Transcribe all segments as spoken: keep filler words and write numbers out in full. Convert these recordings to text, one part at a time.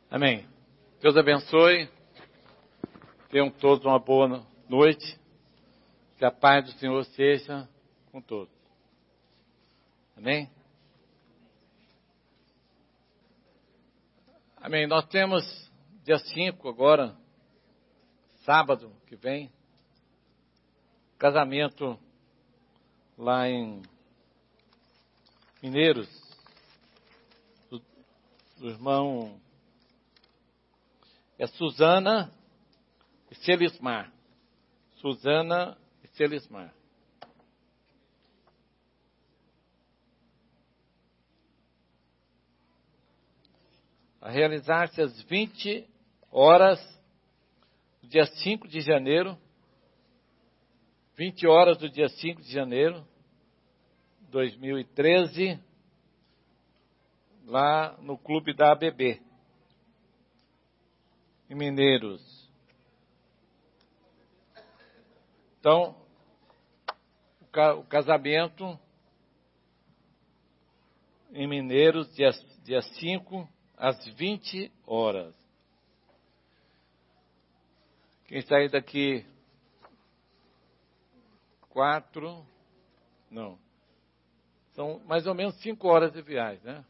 Amém. Deus abençoe. Tenham todos uma boa noite. Que a paz do Senhor seja com todos. Amém? Amém. Nós temos dia cinco agora, sábado que vem, casamento lá em Mineiros, do, do irmão é Suzana e Celismar. Suzana e Celismar. A realizar-se às vinte horas, do dia cinco de janeiro, vinte horas do dia cinco de janeiro de dois mil e treze, lá no Clube da A B B, em Mineiros. Então, o casamento em Mineiros, dia, dia cinco, às vinte horas. Quem sair daqui quatro, não, são mais ou menos cinco horas de viagem, né?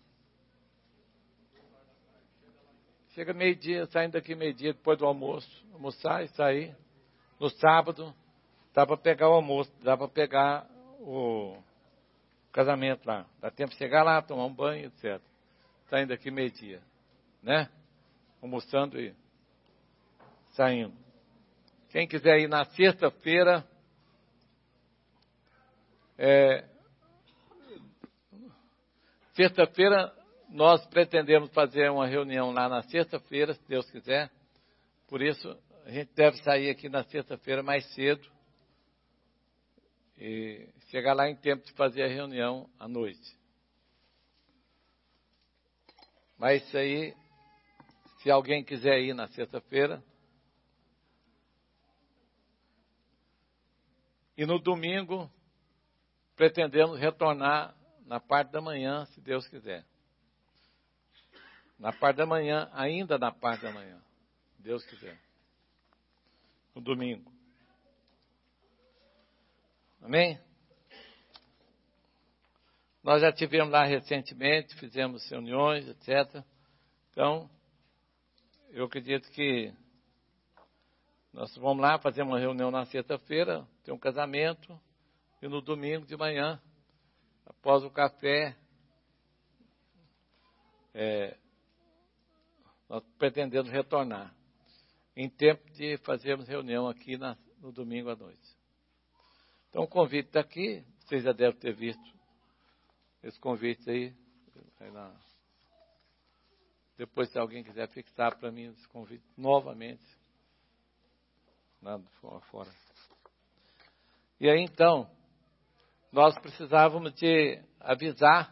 Chega meio-dia, saindo daqui meio-dia, depois do almoço, almoçar e sair. No sábado, dá para pegar o almoço, dá para pegar o casamento lá. Dá tempo de chegar lá, tomar um banho, etcétera. Saindo daqui meio-dia, né? Almoçando e saindo. Quem quiser ir na sexta-feira, é, sexta-feira, nós pretendemos fazer uma reunião lá na sexta-feira, se Deus quiser. Por isso, a gente deve sair aqui na sexta-feira mais cedo e chegar lá em tempo de fazer a reunião à noite. Mas isso aí, se alguém quiser ir na sexta-feira. E no domingo, pretendemos retornar na parte da manhã, se Deus quiser. Na parte da manhã, ainda na parte da manhã, se Deus quiser. No domingo. Amém? Nós já tivemos lá recentemente, fizemos reuniões, etcétera. Então, eu acredito que nós vamos lá fazer uma reunião na sexta-feira, ter um casamento, e no domingo de manhã, após o café, é, nós pretendemos retornar, em tempo de fazermos reunião aqui na, no domingo à noite. Então o convite está aqui, vocês já devem ter visto esse convite aí. aí na... Depois, se alguém quiser fixar para mim esse convite novamente, nada fora. E aí então, nós precisávamos de avisar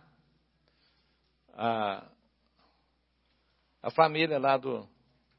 a, a família lá do,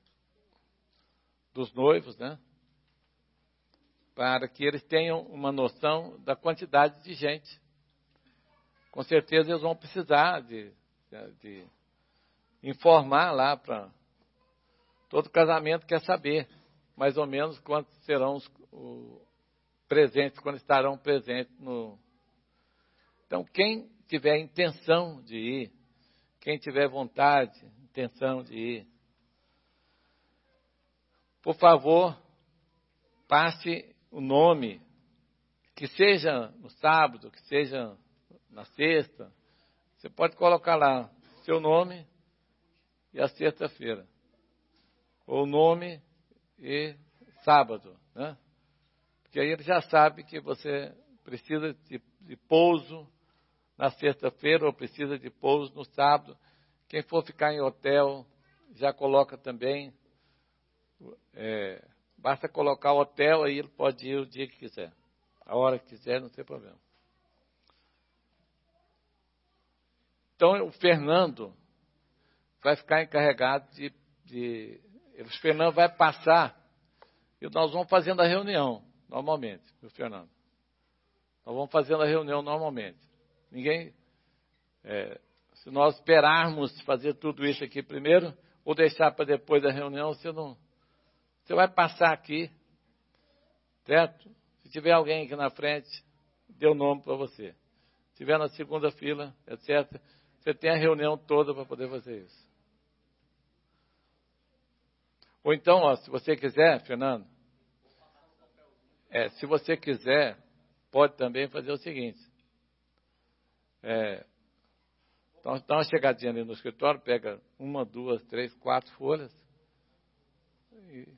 dos noivos, né? Para que eles tenham uma noção da quantidade de gente. Com certeza eles vão precisar de, de, de informar lá para todo casamento, quer saber mais ou menos quantos serão os, os presentes, quando estarão presentes no... Então, quem tiver intenção de ir, quem tiver vontade, intenção de ir, por favor, passe o nome, que seja no sábado, que seja na sexta, você pode colocar lá seu nome e a sexta-feira, ou nome e sábado, né? Porque aí ele já sabe que você precisa de, de pouso na sexta-feira ou precisa de pouso no sábado. Quem for ficar em hotel, já coloca também. É, basta colocar o hotel, aí ele pode ir o dia que quiser. A hora que quiser, não tem problema. Então, o Fernando vai ficar encarregado de... de o Fernando vai passar e nós vamos fazendo a reunião, normalmente, o Fernando. Nós vamos fazendo a reunião normalmente. Ninguém... É, Se nós esperarmos fazer tudo isso aqui primeiro, ou deixar para depois da reunião, você não... Você vai passar aqui, certo? Se tiver alguém aqui na frente, dê o nome para você. Se tiver na segunda fila, etcétera, você tem a reunião toda para poder fazer isso. Ou então, ó, se você quiser, Fernando, é, se você quiser, pode também fazer o seguinte. É, então, dá uma chegadinha ali no escritório, pega uma, duas, três, quatro folhas. E,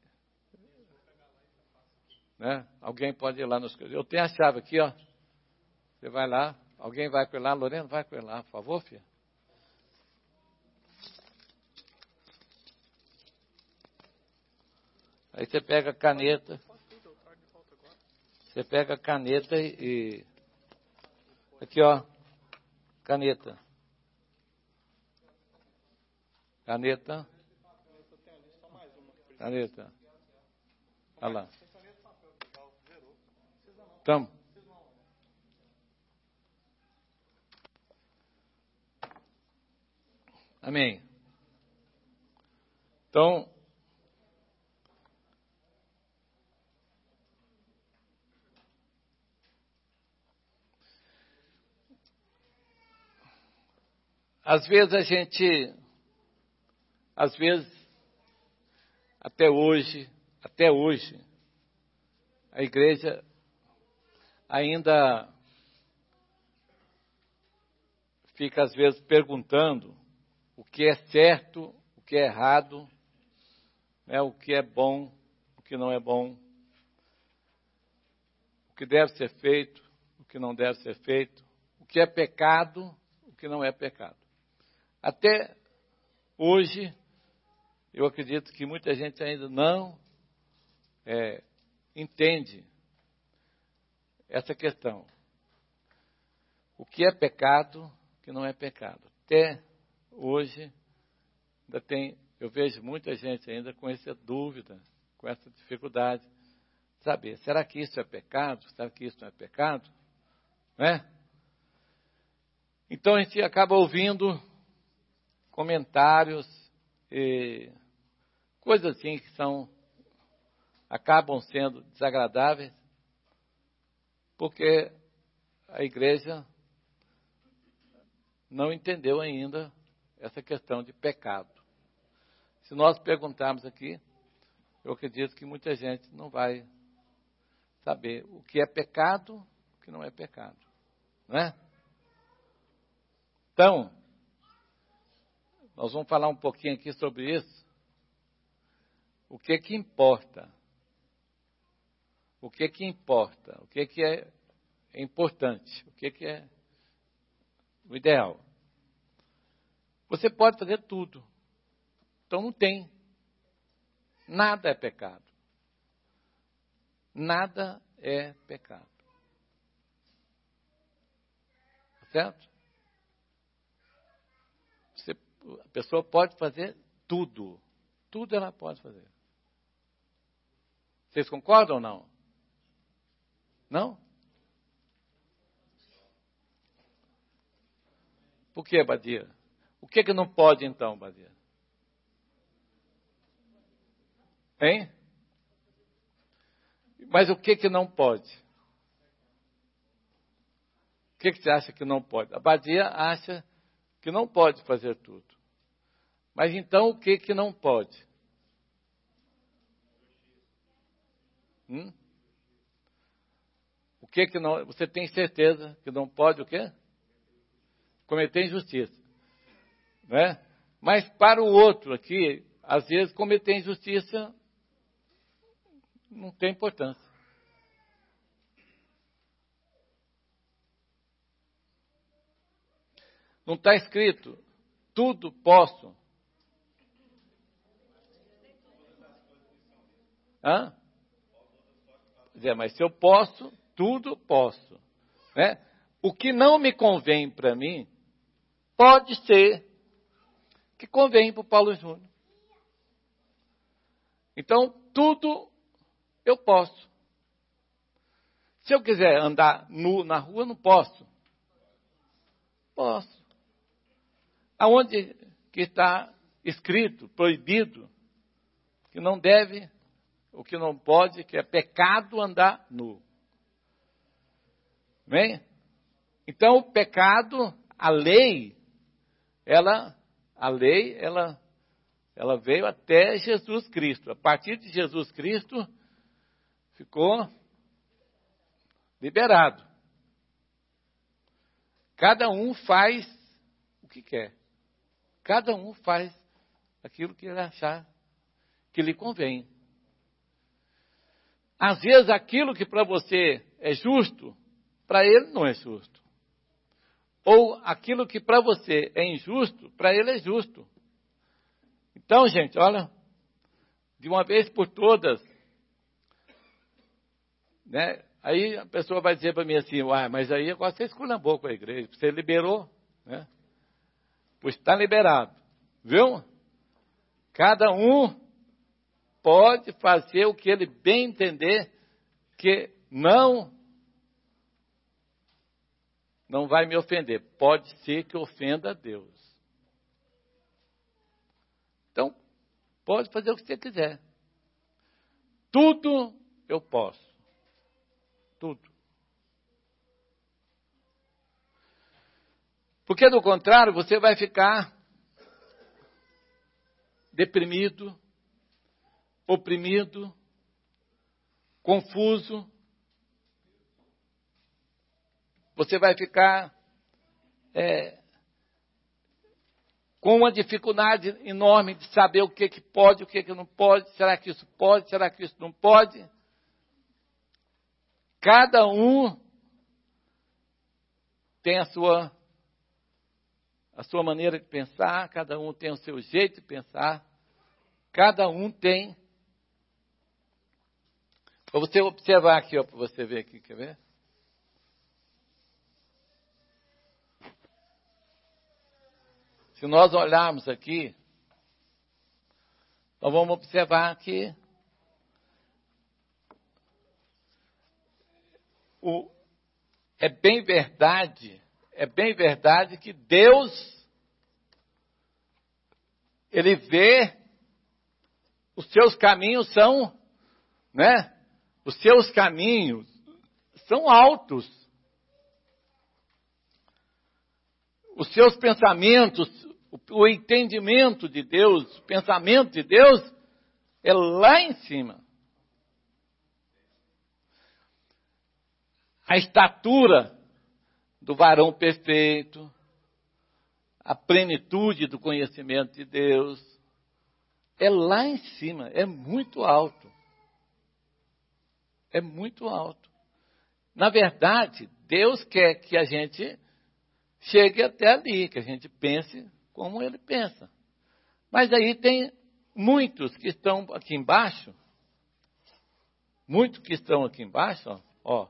né? Alguém pode ir lá no escritório. Eu tenho a chave aqui, ó. Você vai lá, alguém vai com ele lá, Lorena, vai com ele lá, por favor, filha. Aí você pega a caneta. Você pega a caneta e, e... Aqui, ó. Caneta. Caneta. Caneta. Olha lá. Tamo. Amém. Então, às vezes a gente, às vezes, até hoje, até hoje, a igreja ainda fica, às vezes, perguntando o que é certo, o que é errado, né, o que é bom, o que não é bom, o que deve ser feito, o que não deve ser feito, o que é pecado, o que não é pecado. Até hoje, eu acredito que muita gente ainda não é, entende essa questão. O que é pecado, o que não é pecado. Até hoje, ainda tem, eu vejo muita gente ainda com essa dúvida, com essa dificuldade de saber, será que isso é pecado? Será que isso não é pecado? Não é? Então a gente acaba ouvindo comentários e coisas assim que são, acabam sendo desagradáveis, porque a igreja não entendeu ainda essa questão de pecado. Se nós perguntarmos aqui, eu acredito que muita gente não vai saber o que é pecado, o que não é pecado. Não é? Então, nós vamos falar um pouquinho aqui sobre isso. O que que importa? O que que importa? O que que é, é importante? O que que é o ideal? Você pode fazer tudo. Então não tem. Nada é pecado. Nada é pecado. Certo? Você, a pessoa pode fazer tudo. Tudo ela pode fazer. Vocês concordam ou não? Não? Por que, Badia? O que que não pode então, Badia? Hein? Mas o que que não pode? O que que você acha que não pode? A Badia acha que não pode fazer tudo. Mas então o que que não pode? Hum? O que que não... Você tem certeza que não pode o quê? Cometer injustiça. Né? Mas para o outro aqui, às vezes cometer injustiça não tem importância. Não está escrito, tudo posso. Hã? Quer dizer, mas se eu posso, tudo posso. Né? O que não me convém para mim, pode ser que convém para o Paulo Júnior. Então, tudo eu posso. Se eu quiser andar nu na rua, não posso. Posso. Aonde que está escrito, proibido, que não deve, o que não pode, que é pecado andar nu. Bem? Então, o pecado, a lei, ela, a lei, ela, ela veio até Jesus Cristo. A partir de Jesus Cristo, ficou liberado. Cada um faz o que quer. Cada um faz aquilo que ele achar que lhe convém. Às vezes, aquilo que para você é justo, para ele não é justo. Ou aquilo que para você é injusto, para ele é justo. Então, gente, olha, de uma vez por todas, né? Aí a pessoa vai dizer para mim assim, uai, mas aí agora você esculhambou com a igreja, você liberou, né? Pois está liberado, viu? Cada um pode fazer o que ele bem entender, que não, não vai me ofender. Pode ser que ofenda a Deus. Então, pode fazer o que você quiser. Tudo eu posso. Tudo. Porque, do contrário, você vai ficar deprimido, oprimido, confuso. Você vai ficar é, com uma dificuldade enorme de saber o que, que pode, o que, que não pode. Será que isso pode? Será que isso não pode? Cada um tem a sua, a sua maneira de pensar, cada um tem o seu jeito de pensar, cada um tem. Para você observar aqui, para você ver aqui, quer ver? Se nós olharmos aqui, nós vamos observar que o, é bem verdade, é bem verdade que Deus, Ele vê, os seus caminhos são, né? Os seus caminhos são altos. Os seus pensamentos, o entendimento de Deus, o pensamento de Deus é lá em cima. A estatura do varão perfeito, a plenitude do conhecimento de Deus, é lá em cima, é muito alto. É muito alto. Na verdade, Deus quer que a gente chegue até ali, que a gente pense como Ele pensa. Mas aí tem muitos que estão aqui embaixo, muitos que estão aqui embaixo, ó, ó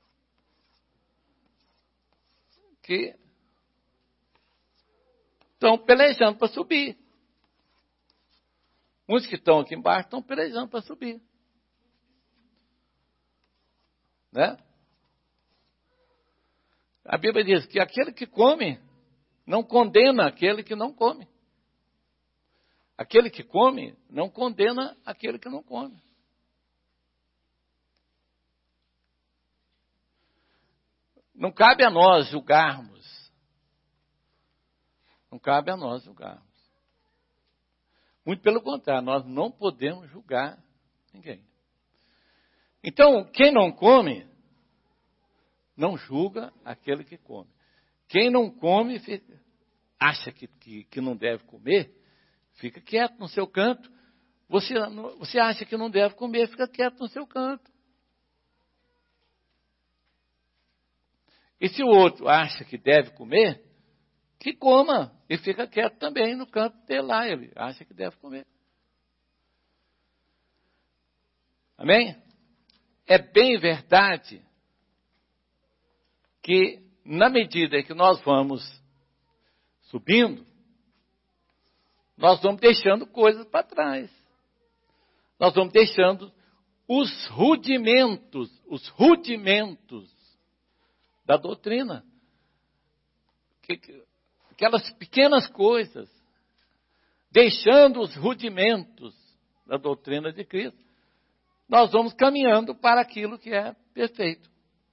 que estão pelejando para subir. Muitos que estão aqui embaixo estão pelejando para subir. Né? A Bíblia diz que aquele que come não condena aquele que não come. Aquele que come não condena aquele que não come. Não cabe a nós julgarmos. Não cabe a nós julgarmos. Muito pelo contrário, nós não podemos julgar ninguém. Então, quem não come, não julga aquele que come. Quem não come, fica, acha que, que, que não deve comer, fica quieto no seu canto. Você, você acha que não deve comer, fica quieto no seu canto. E se o outro acha que deve comer, que coma e fica quieto também no canto dele lá. Ele acha que deve comer. Amém? É bem verdade que, na medida em que nós vamos subindo, nós vamos deixando coisas para trás. Nós vamos deixando os rudimentos, os rudimentos da doutrina. Que, que, aquelas pequenas coisas, deixando os rudimentos da doutrina de Cristo, nós vamos caminhando para aquilo que é perfeito.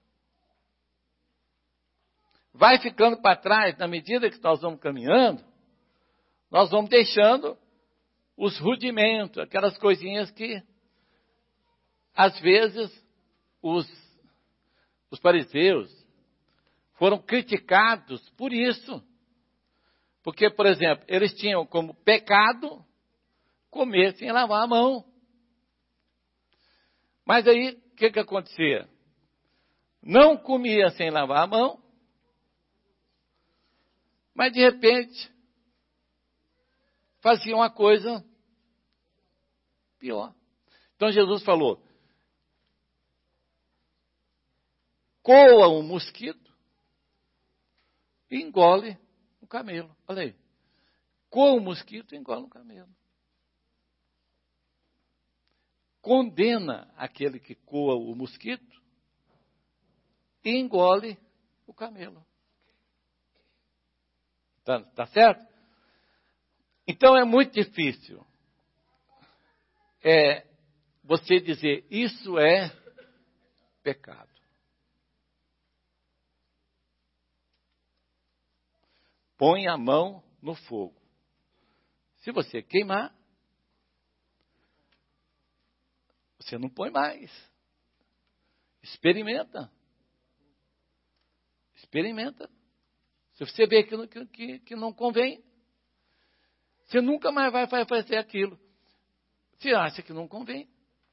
Vai ficando para trás, na medida que nós vamos caminhando, nós vamos deixando os rudimentos, aquelas coisinhas que, às vezes, os, os fariseus foram criticados por isso. Porque, por exemplo, eles tinham como pecado comer sem lavar a mão. Mas aí, o que, que acontecia? Não comia sem lavar a mão, mas de repente fazia uma coisa pior. Então Jesus falou, coa um mosquito e engole um camelo. Olha aí, coa um mosquito e engole um camelo. Condena aquele que coa o mosquito e engole o camelo. Tá, tá certo? Então é muito difícil é, você dizer isso é pecado. Põe a mão no fogo. Se você queimar, você não põe mais. Experimenta. Experimenta. Se você vê que, que, que não convém, você nunca mais vai fazer aquilo. Você acha que não convém.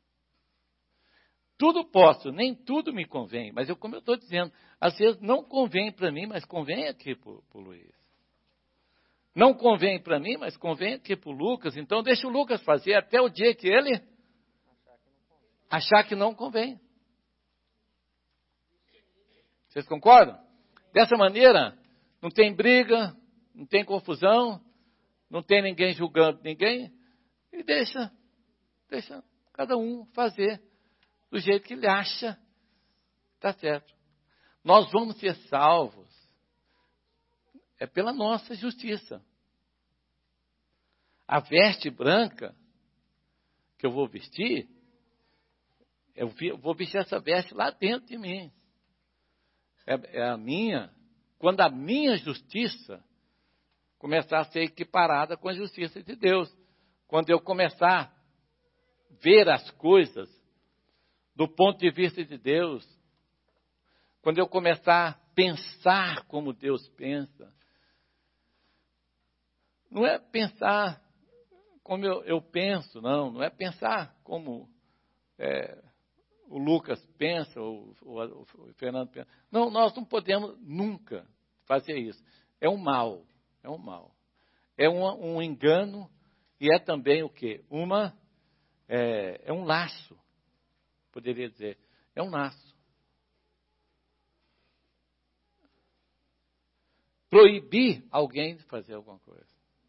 Tudo posso, nem tudo me convém. Mas eu, como eu estou dizendo, às vezes não convém para mim, mas convém aqui para o Luiz. Não convém para mim, mas convém aqui para o Lucas. Então deixa o Lucas fazer até o dia que ele achar que não convém. Vocês concordam? Dessa maneira, não tem briga, não tem confusão, não tem ninguém julgando ninguém, e deixa, deixa cada um fazer do jeito que ele acha está certo. Nós vamos ser salvos é pela nossa justiça. A veste branca que eu vou vestir, eu vou vestir essa veste lá dentro de mim. É, é a minha, quando a minha justiça começar a ser equiparada com a justiça de Deus. Quando eu começar a ver as coisas do ponto de vista de Deus. Quando eu começar a pensar como Deus pensa. Não é pensar como eu, eu penso, não. Não é pensar como é, o Lucas pensa, ou, ou, ou o Fernando pensa. Não, nós não podemos nunca fazer isso. É um mal, é um mal. É um, um engano e é também o quê? Uma, é, é um laço, poderia dizer. É um laço. Proibir alguém de fazer alguma coisa.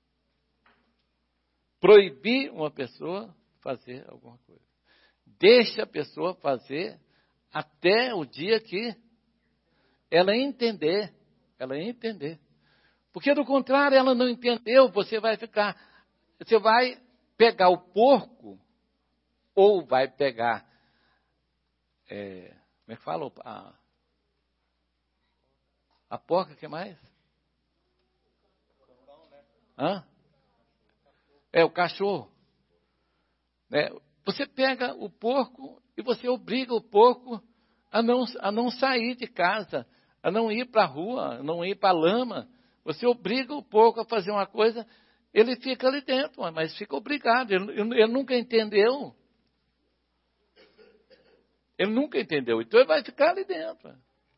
Proibir uma pessoa de fazer alguma coisa. Deixa a pessoa fazer até o dia que ela entender. Ela entender. Porque do contrário, ela não entendeu, você vai ficar... Você vai pegar o porco ou vai pegar... É, como é que fala? A, a porca, o que mais? Hã? É, o cachorro. É, você pega o porco e você obriga o porco a não, a não sair de casa, a não ir para a rua, a não ir para a lama. Você obriga o porco a fazer uma coisa, ele fica ali dentro, mas fica obrigado. Ele, ele nunca entendeu. Ele nunca entendeu, então ele vai ficar ali dentro.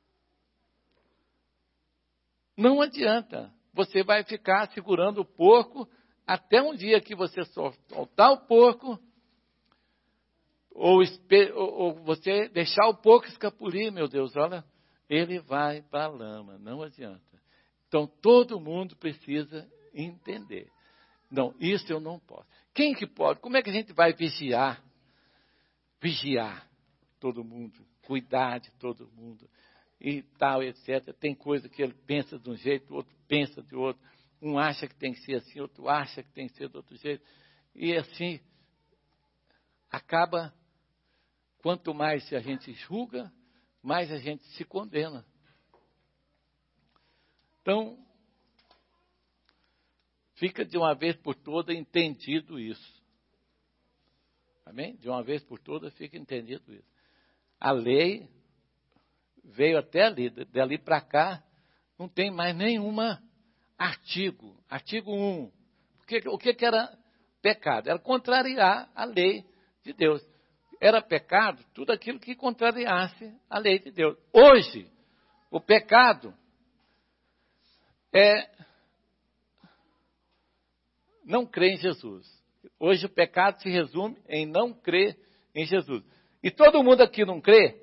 Não adianta. Você vai ficar segurando o porco até um dia que você soltar o porco, ou, ou, ou você deixar o porco escapulir, meu Deus, olha, ele vai para a lama, não adianta. Então, todo mundo precisa entender. Não, isso eu não posso. Quem que pode? Como é que a gente vai vigiar? Vigiar todo mundo, cuidar de todo mundo, e tal, etcétera. Tem coisa que ele pensa de um jeito, o outro pensa de outro. Um acha que tem que ser assim, outro acha que tem que ser de outro jeito. E assim, acaba, quanto mais a gente julga, mais a gente se condena. Então, fica de uma vez por todas entendido isso. Amém? De uma vez por todas fica entendido isso. A lei veio até ali, dali para cá, não tem mais nenhuma artigo. Artigo um. Porque, o que, que era pecado? Era contrariar a lei de Deus. Era pecado tudo aquilo que contrariasse a lei de Deus. Hoje, o pecado é não crer em Jesus. Hoje o pecado se resume em não crer em Jesus. E todo mundo aqui não crê?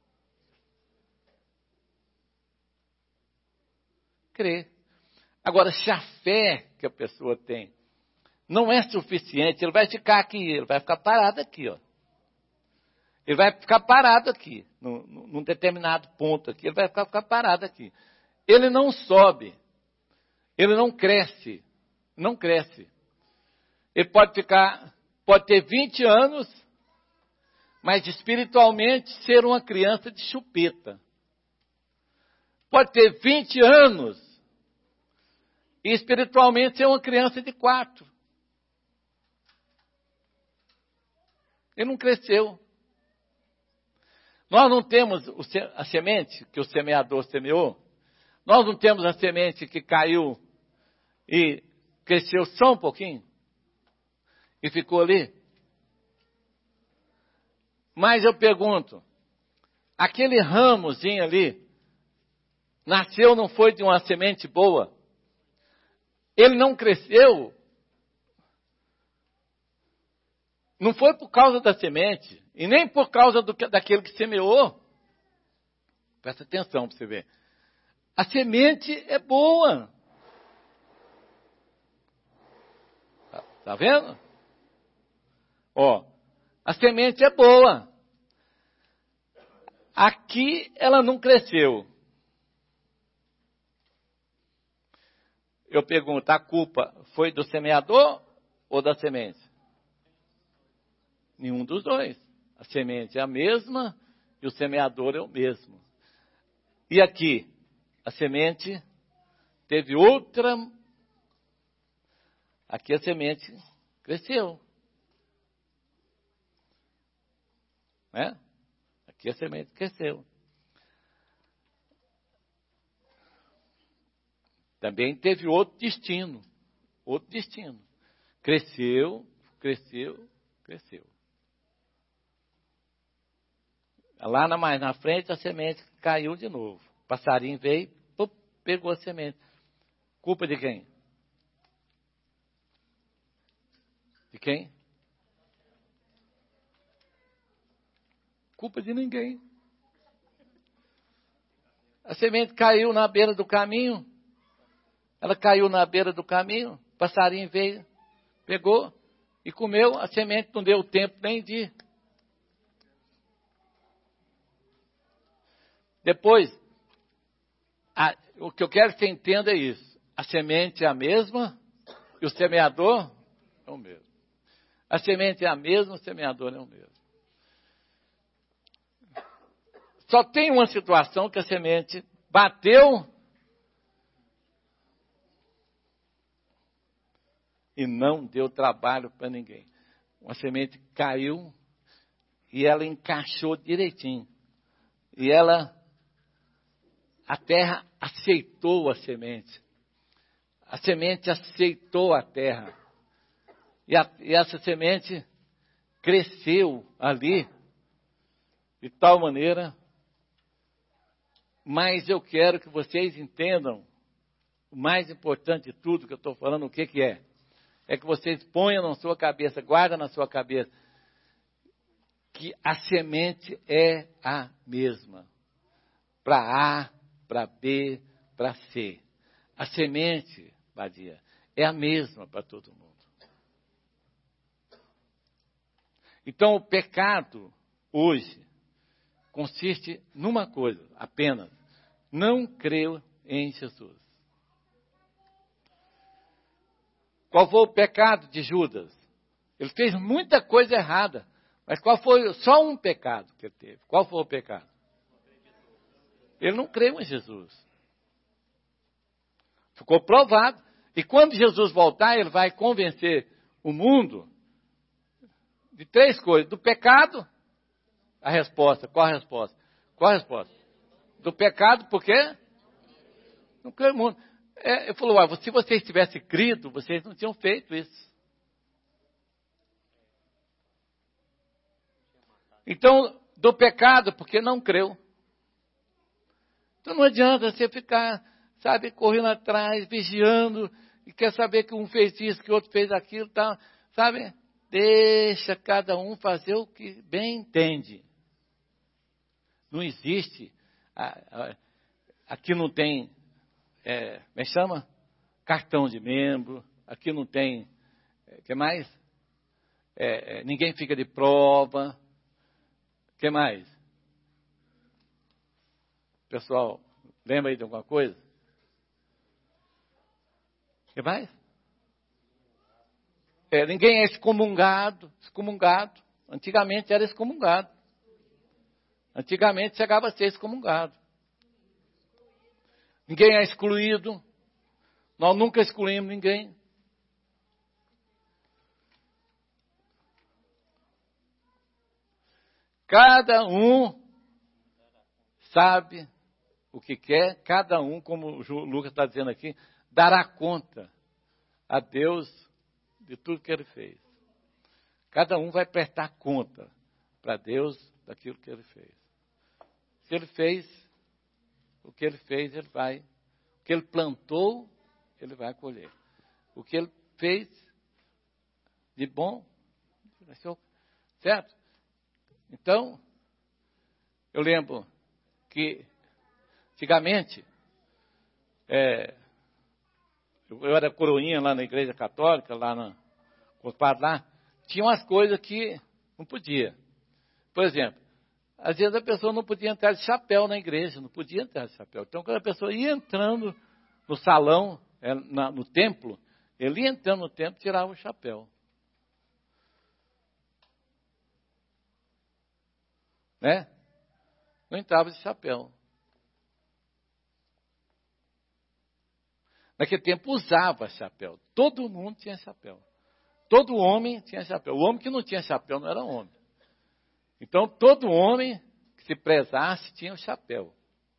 Crê. Agora, se a fé que a pessoa tem não é suficiente, ele vai ficar aqui, ele vai ficar parado aqui, ó. Ele vai ficar parado aqui, num, num determinado ponto aqui, ele vai ficar, ficar parado aqui. Ele não sobe, ele não cresce, não cresce. Ele pode ficar, pode ter vinte anos, mas espiritualmente ser uma criança de chupeta. Pode ter vinte anos e espiritualmente ser uma criança de quatro. Ele não cresceu. Nós não temos a semente que o semeador semeou. Nós não temos a semente que caiu e cresceu só um pouquinho e ficou ali. Mas eu pergunto, aquele ramozinho ali nasceu, não foi de uma semente boa? Ele não cresceu, não foi por causa da semente, e nem por causa do, daquele que semeou. Presta atenção para você ver. A semente é boa. Tá, tá vendo? Ó, a semente é boa. Aqui ela não cresceu. Eu pergunto, a culpa foi do semeador ou da semente? Nenhum dos dois. A semente é a mesma e o semeador é o mesmo. E aqui, a semente teve outra. Aqui a semente cresceu. Né? Aqui a semente cresceu. Também teve outro destino. Outro destino. Cresceu, cresceu, cresceu. Lá na, mais na frente a semente caiu de novo. O passarinho veio, pup, pegou a semente. Culpa de quem? De quem? Culpa de ninguém. A semente caiu na beira do caminho. Ela caiu na beira do caminho. O passarinho veio, pegou e comeu. A semente não deu tempo nem de. Depois, a, o que eu quero que você entenda é isso. A semente é a mesma e o semeador é o mesmo. A semente é a mesma, o semeador é o mesmo. Só tem uma situação que a semente bateu e não deu trabalho para ninguém. Uma semente caiu e ela encaixou direitinho. E ela, a terra aceitou a semente. A semente aceitou a terra. E, a, e essa semente cresceu ali de tal maneira. Mas eu quero que vocês entendam o mais importante de tudo que eu estou falando, o que, que é. É que vocês ponham na sua cabeça, guardem na sua cabeça, que a semente é a mesma. Para A, para B, para C. A semente, Badia, é a mesma para todo mundo. Então o pecado hoje consiste numa coisa, apenas, não crer em Jesus. Qual foi o pecado de Judas? Ele fez muita coisa errada. Mas qual foi só um pecado que ele teve? Qual foi o pecado? Ele não creu em Jesus. Ficou provado. E quando Jesus voltar, ele vai convencer o mundo de três coisas. Do pecado, a resposta. Qual a resposta? Qual a resposta? Do pecado, por quê? Não creu no mundo. É, ele falou, ah, se vocês tivessem crido, vocês não tinham feito isso. Então, do pecado, porque não creu. Então não adianta você ficar, sabe, correndo atrás, vigiando, e quer saber que um fez isso, que o outro fez aquilo, tá, sabe? Deixa cada um fazer o que bem entende. Não existe, aqui não tem, é, como é que chama? Cartão de membro, aqui não tem, o que mais? É, é, ninguém fica de prova. O que mais? Pessoal, lembra aí de alguma coisa? O que mais? É, ninguém é excomungado, excomungado. Antigamente era excomungado. Antigamente chegava a ser excomungado. Ninguém é excluído. Nós nunca excluímos ninguém. Cada um sabe o que quer, cada um, como o Lucas está dizendo aqui, dará conta a Deus de tudo que ele fez. Cada um vai prestar conta para Deus daquilo que ele fez. Se ele fez o que ele fez, ele vai. O que ele plantou, ele vai colher. O que ele fez de bom, certo? Então, eu lembro que antigamente, é, eu era coroinha lá na igreja católica, lá na, com os padres lá, tinha umas coisas que não podia. Por exemplo, às vezes a pessoa não podia entrar de chapéu na igreja, não podia entrar de chapéu. Então, quando a pessoa ia entrando no salão, é, na, no templo, ele ia entrando no templo e tirava o chapéu. Né? Não entrava de chapéu. Naquele tempo usava chapéu. Todo mundo tinha chapéu. Todo homem tinha chapéu. O homem que não tinha chapéu não era homem. Então, todo homem que se prezasse tinha o chapéu.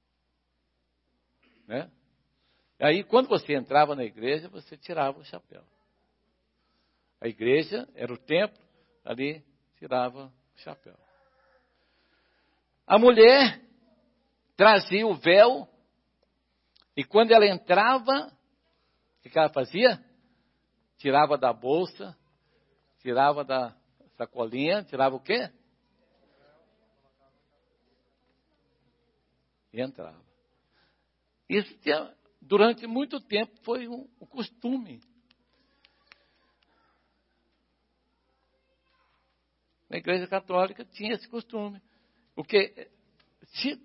Né? Aí, quando você entrava na igreja, você tirava o chapéu. A igreja era o templo, ali tirava o chapéu. A mulher trazia o véu e quando ela entrava, o que ela fazia? Tirava da bolsa, tirava da sacolinha, tirava o quê? E entrava. Isso tinha, durante muito tempo foi um, um costume. Na igreja católica tinha esse costume. Porque se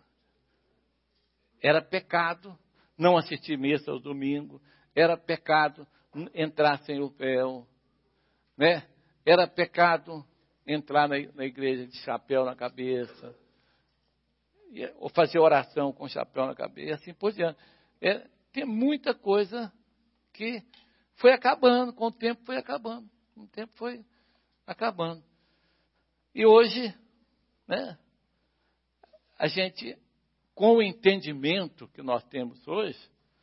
era pecado não assistir missa ao domingo, era pecado entrar sem o véu, né? Era pecado entrar na, na igreja de chapéu na cabeça, ou fazer oração com chapéu na cabeça, assim por diante. É, tem muita coisa que foi acabando, com o tempo foi acabando, com o tempo foi acabando. E hoje, né, a gente, com o entendimento que nós temos hoje,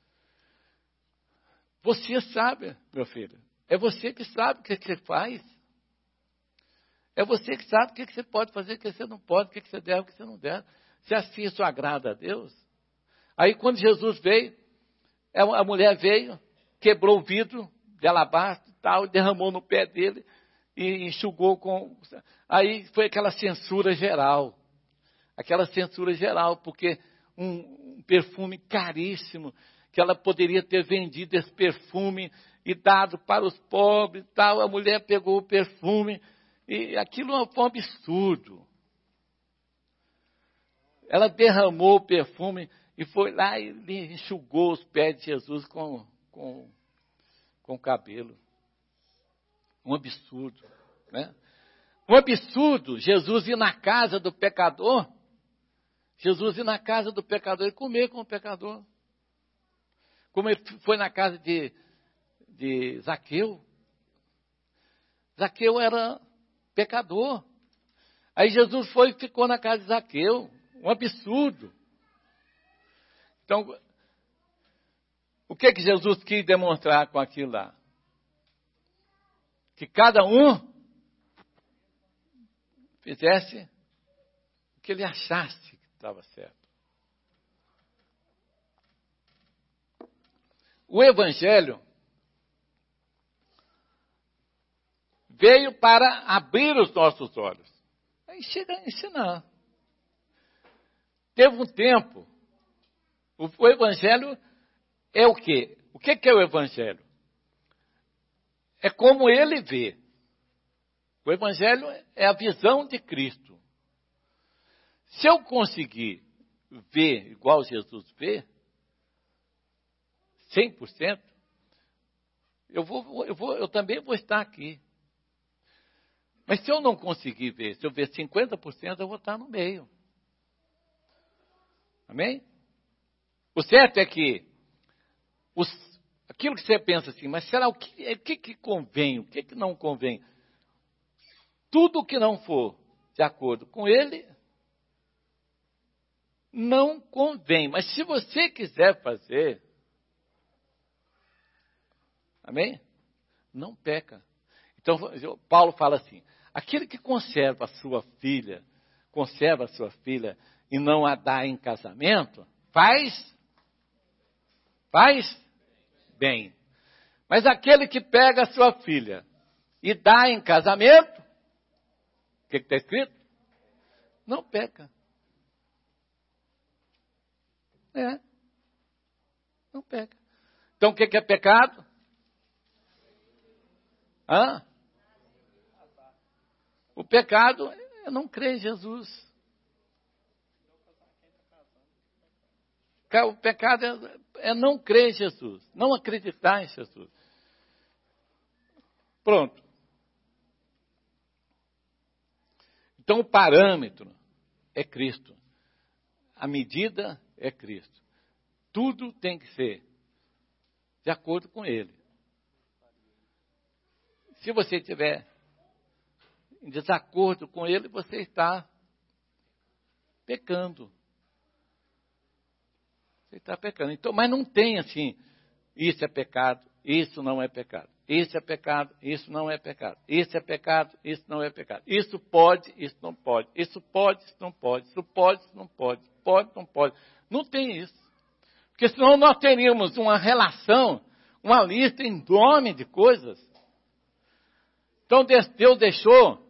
você sabe, meu filho, é você que sabe o que você faz. É você que sabe o que você pode fazer, o que você não pode, o que você deve, o que você não deve. Se assim isso agrada a Deus. Aí quando Jesus veio, a mulher veio, quebrou o vidro de alabastro e tal, derramou no pé dele e enxugou com... Aí foi aquela censura geral. Aquela censura geral, porque um, um perfume caríssimo, que ela poderia ter vendido esse perfume e dado para os pobres e tal. A mulher pegou o perfume e aquilo foi um absurdo. Ela derramou o perfume e foi lá e enxugou os pés de Jesus com, com, com cabelo. Um absurdo, né? Um absurdo Jesus ir na casa do pecador, Jesus ir na casa do pecador e comer com o pecador. Como ele foi na casa de, de Zaqueu. Zaqueu era pecador. Aí Jesus foi e ficou na casa de Zaqueu. Um absurdo. Então, o que que Jesus quis demonstrar com aquilo lá? Que cada um fizesse o que ele achasse que estava certo. O Evangelho veio para abrir os nossos olhos. Aí chega a ensinar. Teve um tempo, o, o Evangelho é o quê? O que, que é o Evangelho? É como ele vê. O Evangelho é a visão de Cristo. Se eu conseguir ver igual Jesus vê, cem por cento, eu, vou, eu, vou, eu também vou estar aqui. Mas se eu não conseguir ver, se eu ver cinquenta por cento, eu vou estar no meio. Amém? O certo é que os, aquilo que você pensa assim, mas será o que, o que, que convém, o que, que não convém? Tudo que não for de acordo com ele, não convém. Mas se você quiser fazer, amém? Não peca. Então, Paulo fala assim, aquele que conserva a sua filha, conserva a sua filha e não a dá em casamento, faz, faz bem. Mas aquele que pega a sua filha e dá em casamento, o que está escrito? Não peca. É. Não peca. Então o que, que é pecado? Hã? O pecado é não crer em Jesus. O pecado é, é não crer em Jesus. Não acreditar em Jesus. Pronto. Então o parâmetro é Cristo. A medida é Cristo. Tudo tem que ser de acordo com Ele. Se você estiver em desacordo com Ele, você está pecando. Você está pecando. Então, mas não tem assim, isso é pecado, isso não é pecado. Isso é pecado, isso não é pecado. Isso é pecado, isso não é pecado. Isso pode, isso não pode. Isso pode, isso não pode. Isso pode, isso não pode. Pode, não pode. Não tem isso. Porque senão nós teríamos uma relação, uma lista enorme de coisas. Então Deus deixou.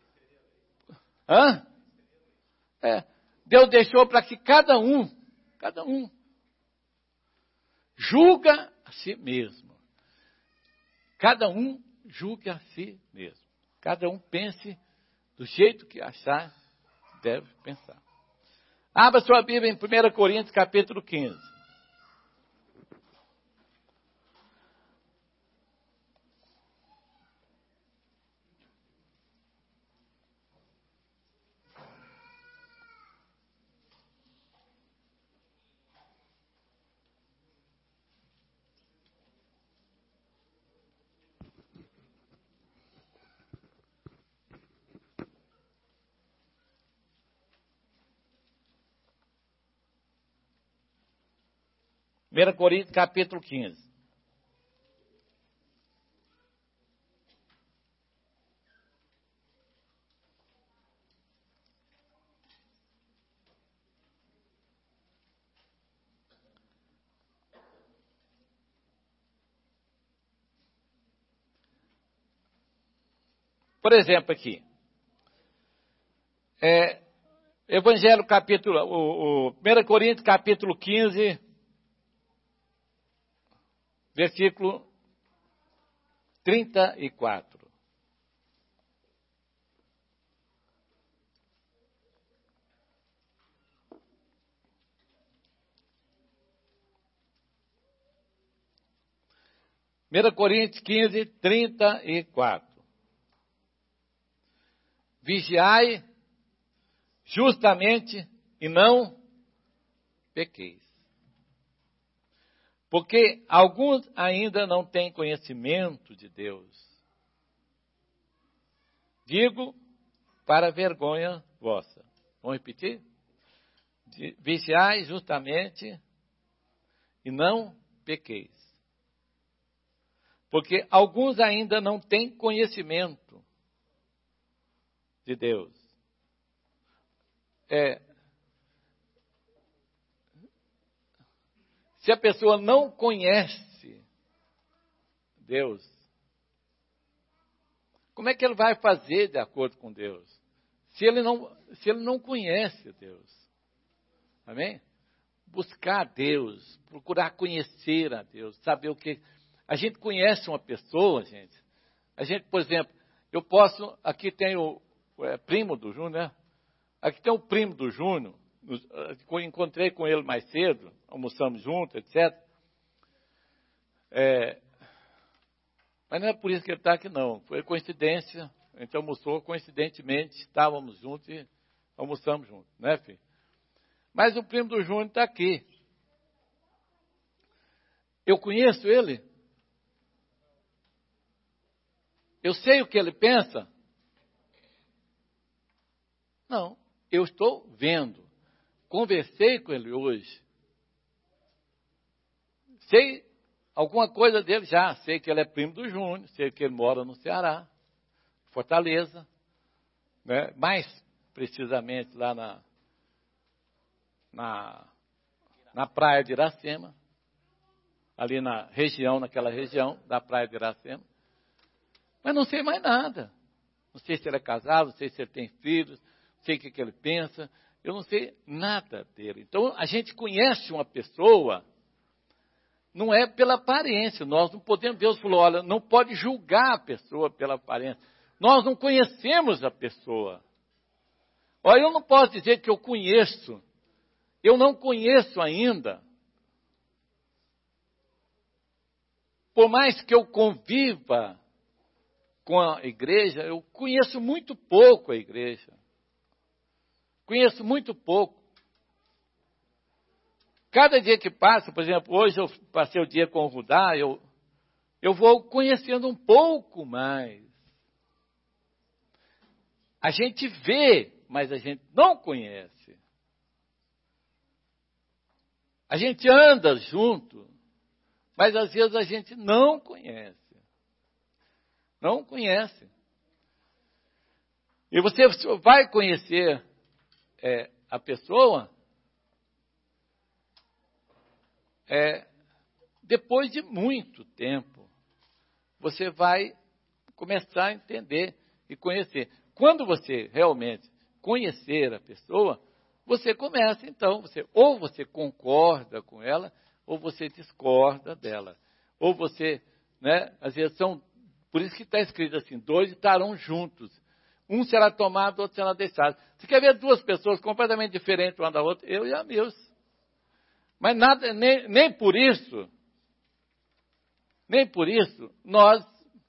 Hã? É, Deus deixou para que cada um, cada um, julga a si mesmo. Cada um julgue a si mesmo. Cada um pense do jeito que achar deve pensar. Abra sua Bíblia em primeira Coríntios, capítulo quinze. primeira Coríntios, capítulo quinze. Por exemplo, aqui. É, Evangelho, capítulo, o, o primeira Coríntios, capítulo quinze, versículo trinta e quatro. primeira Coríntios quinze, trinta e quatro. Vigiai justamente e não pequeis. Porque alguns ainda não têm conhecimento de Deus. Digo para vergonha vossa. Vamos repetir? Vigiai justamente e não pequeis. Porque alguns ainda não têm conhecimento de Deus. É, se a pessoa não conhece Deus, como é que ele vai fazer de acordo com Deus? Se ele não, se ele não conhece Deus. Amém? Buscar Deus, procurar conhecer a Deus, saber o que... A gente conhece uma pessoa, gente. A gente, por exemplo, eu posso... Aqui tem o é, primo do Júnior, né? Aqui tem o primo do Júnior. Encontrei com ele mais cedo, almoçamos juntos, etcétera. É, mas não é por isso que ele está aqui, não. Foi coincidência. A gente almoçou, coincidentemente, estávamos juntos e almoçamos juntos, né, filho? Mas o primo do Júnior está aqui. Eu conheço ele? Eu sei o que ele pensa? Não, eu estou vendo. Conversei com ele hoje. Sei alguma coisa dele já. Sei que ele é primo do Júnior. Sei que ele mora no Ceará, Fortaleza. Né? Mais precisamente lá na, na, na praia de Iracema. Ali na região, naquela região da praia de Iracema. Mas não sei mais nada. Não sei se ele é casado, não sei se ele tem filhos, não sei o que, que ele pensa. Eu não sei nada dele. Então, a gente conhece uma pessoa, não é pela aparência. Nós não podemos, Deus falou, olha, não pode julgar a pessoa pela aparência. Nós não conhecemos a pessoa. Olha, eu não posso dizer que eu conheço. Eu não conheço ainda. Por mais que eu conviva com a igreja, eu conheço muito pouco a igreja. Conheço muito pouco. Cada dia que passa, por exemplo, hoje eu passei o dia com o Rudá, eu, eu vou conhecendo um pouco mais. A gente vê, mas a gente não conhece. A gente anda junto, mas às vezes a gente não conhece. Não conhece. E você vai conhecer é, a pessoa é, depois de muito tempo. Você vai começar a entender e conhecer. Quando você realmente conhecer a pessoa, você começa então, você, ou você concorda com ela, ou você discorda dela. Ou você, né, às vezes são, por isso que está escrito assim, dois estarão juntos. Um será tomado, outro será deixado. Você quer ver duas pessoas completamente diferentes uma da outra? Eu e a Deus. Mas nada, nem, nem por isso, nem por isso, nós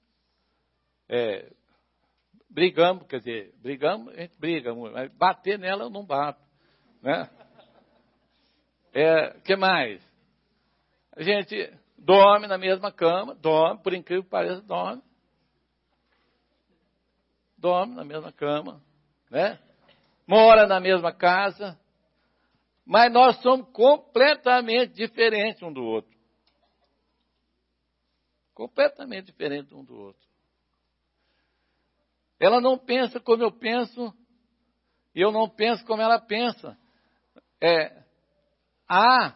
é, brigamos, quer dizer, brigamos, a gente briga muito, mas bater nela eu não bato. Né? É, que mais? A gente dorme na mesma cama, dorme, por incrível que pareça, dorme. Dorme na mesma cama, né? Mora na mesma casa, mas nós somos completamente diferentes um do outro. Completamente diferentes um do outro. Ela não pensa como eu penso, e eu não penso como ela pensa. É, há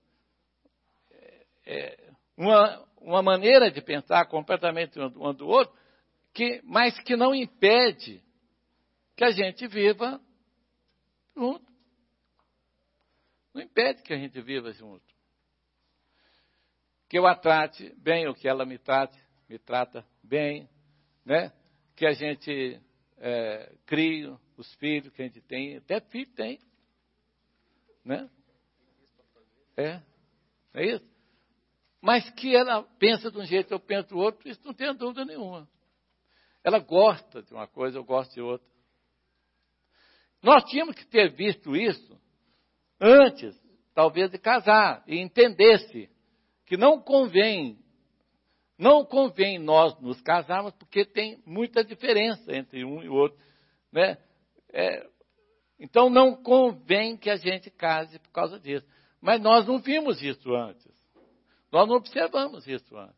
é, uma, uma maneira de pensar completamente um do outro, que, mas que não impede que a gente viva junto. Não impede que a gente viva junto. Que eu a trate bem, ou que ela me trate, me trata bem, né? Que a gente é, crie os filhos que a gente tem, até filho tem, né? É, é isso. Mas que ela pensa de um jeito, eu penso do outro, isso não tem dúvida nenhuma. Ela gosta de uma coisa, eu gosto de outra. Nós tínhamos que ter visto isso antes, talvez, de casar, e entendesse que não convém, não convém nós nos casarmos, porque tem muita diferença entre um e o outro, né? É, então não convém que a gente case por causa disso. Mas nós não vimos isso antes. Nós não observamos isso antes.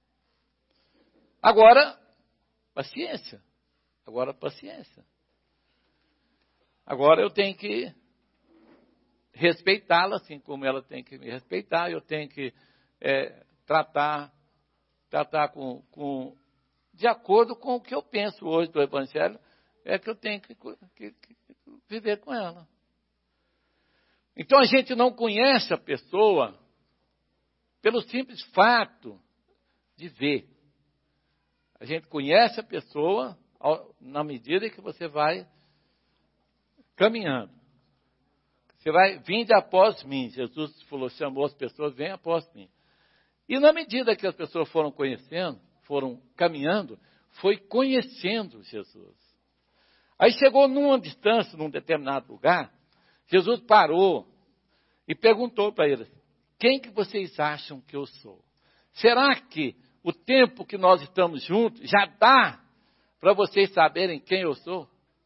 Agora, paciência. Agora, paciência. Agora eu tenho que respeitá-la, assim como ela tem que me respeitar. Eu tenho que é, tratar, tratar com, com, de acordo com o que eu penso hoje do Evangelho, é que eu tenho que, que, que viver com ela. Então a gente não conhece a pessoa pelo simples fato de ver. A gente conhece a pessoa na medida que você vai caminhando. Você vai, vinde após mim. Jesus falou, chamou as pessoas, vem após mim. E na medida que as pessoas foram conhecendo, foram caminhando, foi conhecendo Jesus. Aí chegou numa distância, num determinado lugar, Jesus parou e perguntou para eles, quem que vocês acham que eu sou? Será que o tempo que nós estamos juntos já dá para vocês saberem quem eu sou?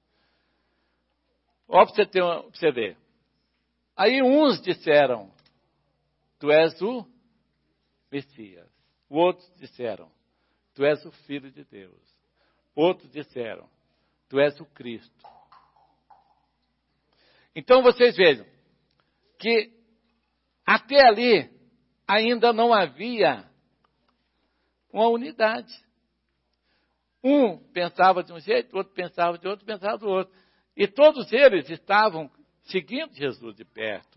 Ó, para você, ter uma, pra você ver. Aí uns disseram, tu és o Messias. Outros disseram, tu és o Filho de Deus. Outros disseram, tu és o Cristo. Então vocês vejam que até ali ainda não havia uma unidade. Um pensava de um jeito, outro pensava de outro, pensava do outro. E todos eles estavam seguindo Jesus de perto.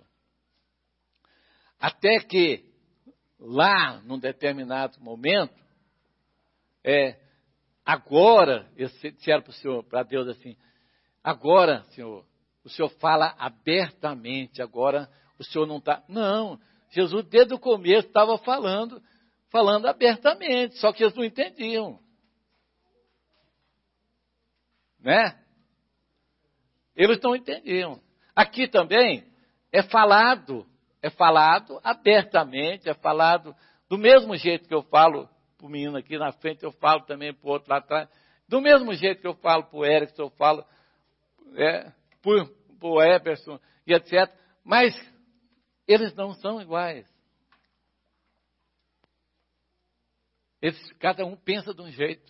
Até que, lá, num determinado momento, é, agora, eles disseram para o Senhor, para Deus assim, agora, Senhor, o Senhor fala abertamente, agora o Senhor não está... Não, Jesus desde o começo estava falando, falando abertamente, só que eles não entendiam. Né? Eles não entendiam. Aqui também é falado, é falado abertamente, é falado do mesmo jeito que eu falo para o menino aqui na frente, eu falo também para o outro lá atrás, do mesmo jeito que eu falo para o Erickson, eu falo é, para o Eberson e etcétera. Mas eles não são iguais. Eles, cada um pensa de um jeito.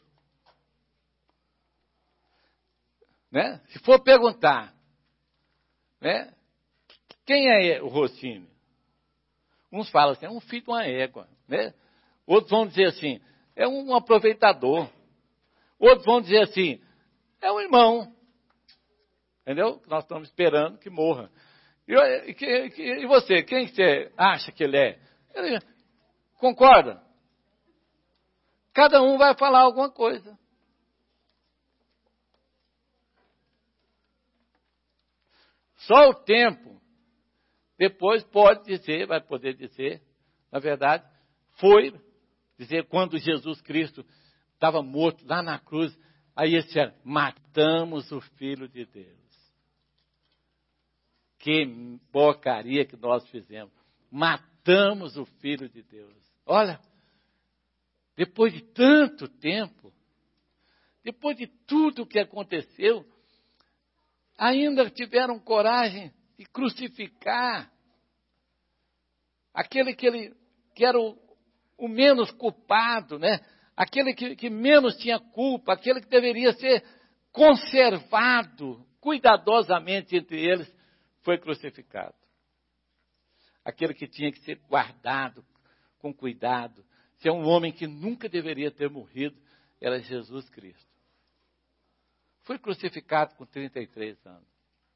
Né? Se for perguntar, né, quem é o Rossini? Uns falam assim, é um filho de uma égua. Né? Outros vão dizer assim, é um aproveitador. Outros vão dizer assim, é um irmão. Entendeu? Nós estamos esperando que morra. E, e, e você, quem você acha que ele é? Ele, concorda? Cada um vai falar alguma coisa. Só o tempo, depois pode dizer, vai poder dizer, na verdade, foi dizer quando Jesus Cristo estava morto lá na cruz, aí eles disseram, matamos o Filho de Deus. Que porcaria que nós fizemos. Matamos o Filho de Deus. Olha, depois de tanto tempo, depois de tudo o que aconteceu, ainda tiveram coragem de crucificar aquele que, ele, que era o, o menos culpado, né? Aquele que, que menos tinha culpa, aquele que deveria ser conservado cuidadosamente entre eles, foi crucificado. Aquele que tinha que ser guardado com cuidado, ser um homem que nunca deveria ter morrido, era Jesus Cristo. Foi crucificado com trinta e três anos.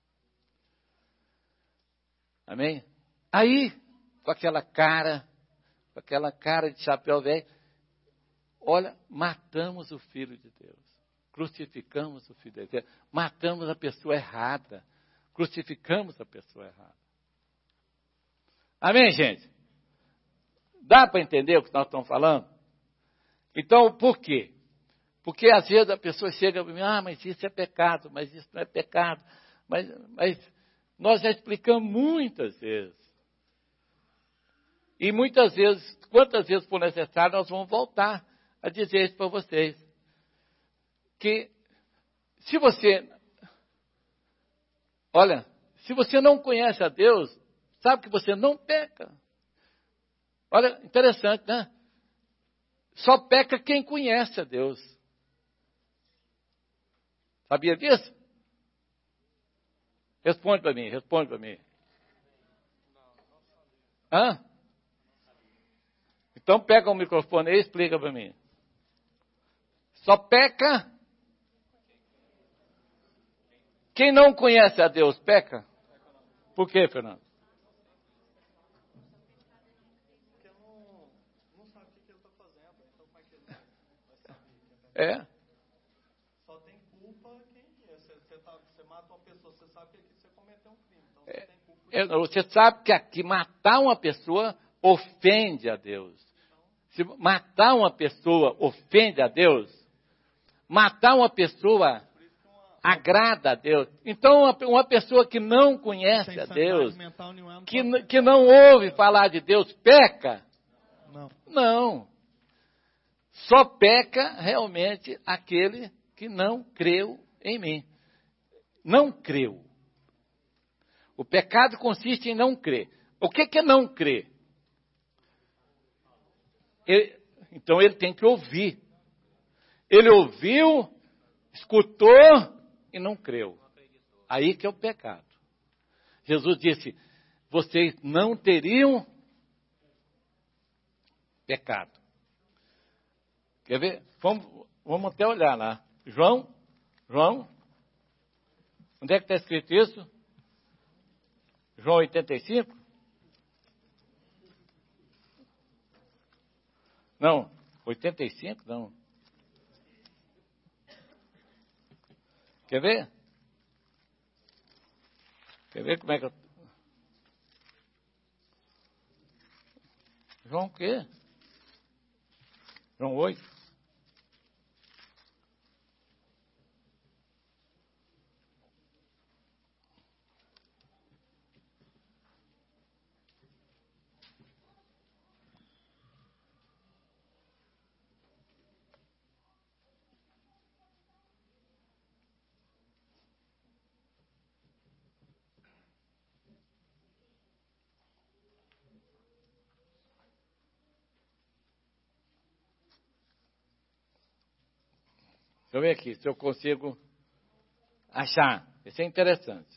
Amém? Aí, com aquela cara, com aquela cara de chapéu velho, olha, matamos o Filho de Deus. Crucificamos o Filho de Deus. Matamos a pessoa errada. Crucificamos a pessoa errada. Amém, gente? Dá para entender o que nós estamos falando? Então, por quê? Porque às vezes a pessoa chega para mim, ah, mas isso é pecado, mas isso não é pecado. Mas, mas nós já explicamos muitas vezes. E muitas vezes, quantas vezes for necessário, nós vamos voltar a dizer isso para vocês. Que se você, olha, se você não conhece a Deus, sabe que você não peca. Olha, interessante, né? Só peca quem conhece a Deus. Sabia disso? Responde para mim, responde para mim. Hã? Então pega o microfone aí e explica para mim. Só peca quem não conhece a Deus, peca? Por quê, Fernando? É. Só tem culpa quem você, você, tá, você mata uma pessoa, você sabe que você cometeu um crime. Então você É, tem culpa. é, você sabe que aqui matar uma pessoa ofende a Deus. Se matar uma pessoa ofende a Deus, matar uma pessoa agrada a Deus. Então, uma, uma pessoa que não conhece a Deus, que, que não ouve falar de Deus, peca? Não. Não. Só peca realmente aquele que não creu em mim. Não creu. O pecado consiste em não crer. O que é não crer? Ele, então ele tem que ouvir. Ele ouviu, escutou e não creu. Aí que é o pecado. Jesus disse, vocês não teriam pecado. Quer ver? Vamos, vamos até olhar lá. João, João, onde é que está escrito isso? João oitenta e cinco? Não, oitenta e cinco não. Quer ver? Quer ver como é que eu... João o quê? João oito? Deixa eu ver aqui, se eu consigo achar. Isso é interessante.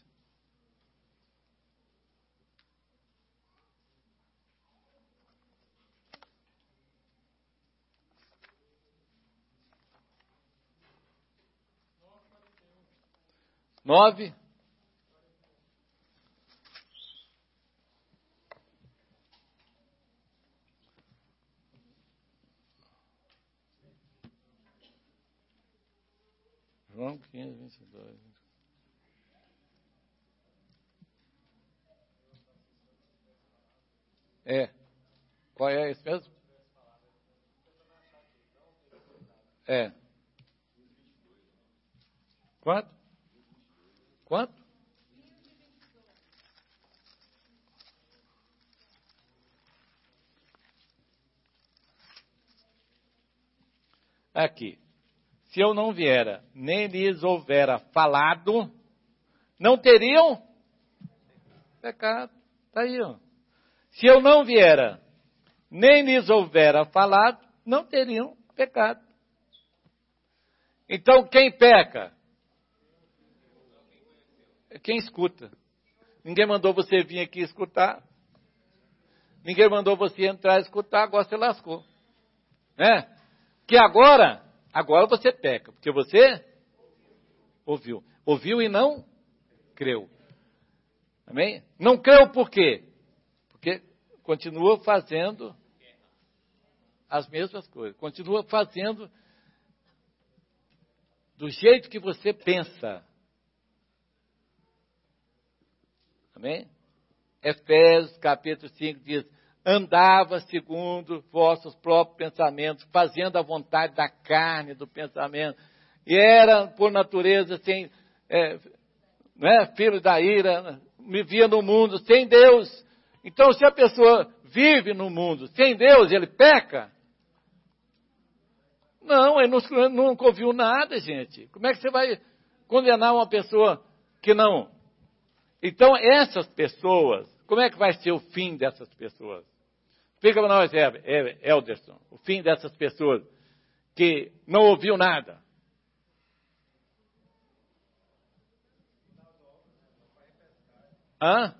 Nove. João quinze, vinte e dois. É. Qual é esse mesmo? É. Quanto? Quanto? Aqui. Se eu não viera, nem lhes houvera falado, não teriam pecado. Está aí, ó. Se eu não viera, nem lhes houvera falado, não teriam pecado. Então, quem peca? É quem escuta. Ninguém mandou você vir aqui escutar. Ninguém mandou você entrar e escutar, agora você lascou. Né? Que agora, agora você peca, porque você ouviu. Ouviu e não creu. Amém? Não creu por quê? Porque continua fazendo as mesmas coisas. Continua fazendo do jeito que você pensa. Amém? Efésios capítulo cinco diz, andava segundo vossos próprios pensamentos, fazendo a vontade da carne, do pensamento, e era, por natureza, sem, é, não é, filho da ira, vivia no mundo sem Deus. Então, se a pessoa vive no mundo sem Deus, ele peca? Não, ele não, nunca ouviu nada, gente. Como é que você vai condenar uma pessoa que não? Então, essas pessoas, como é que vai ser o fim dessas pessoas? Explica para nós, Elderson, o fim dessas pessoas que não ouviu nada. Hã?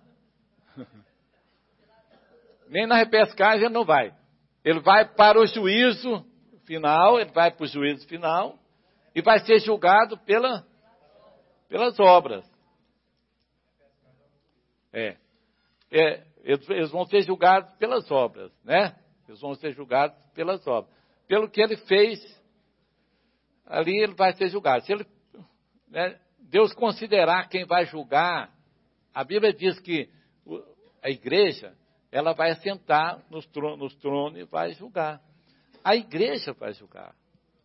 Nem na repescagem ele não vai. Ele vai para o juízo final, ele vai para o juízo final e vai ser julgado pela, pelas obras. É. é eles, eles vão ser julgados pelas obras, né? Eles vão ser julgados pelas obras. Pelo que ele fez, ali ele vai ser julgado. Se ele, né, Deus considerar quem vai julgar, a Bíblia diz que a igreja, ela vai assentar nos tronos, nos tronos e vai julgar. A igreja vai julgar.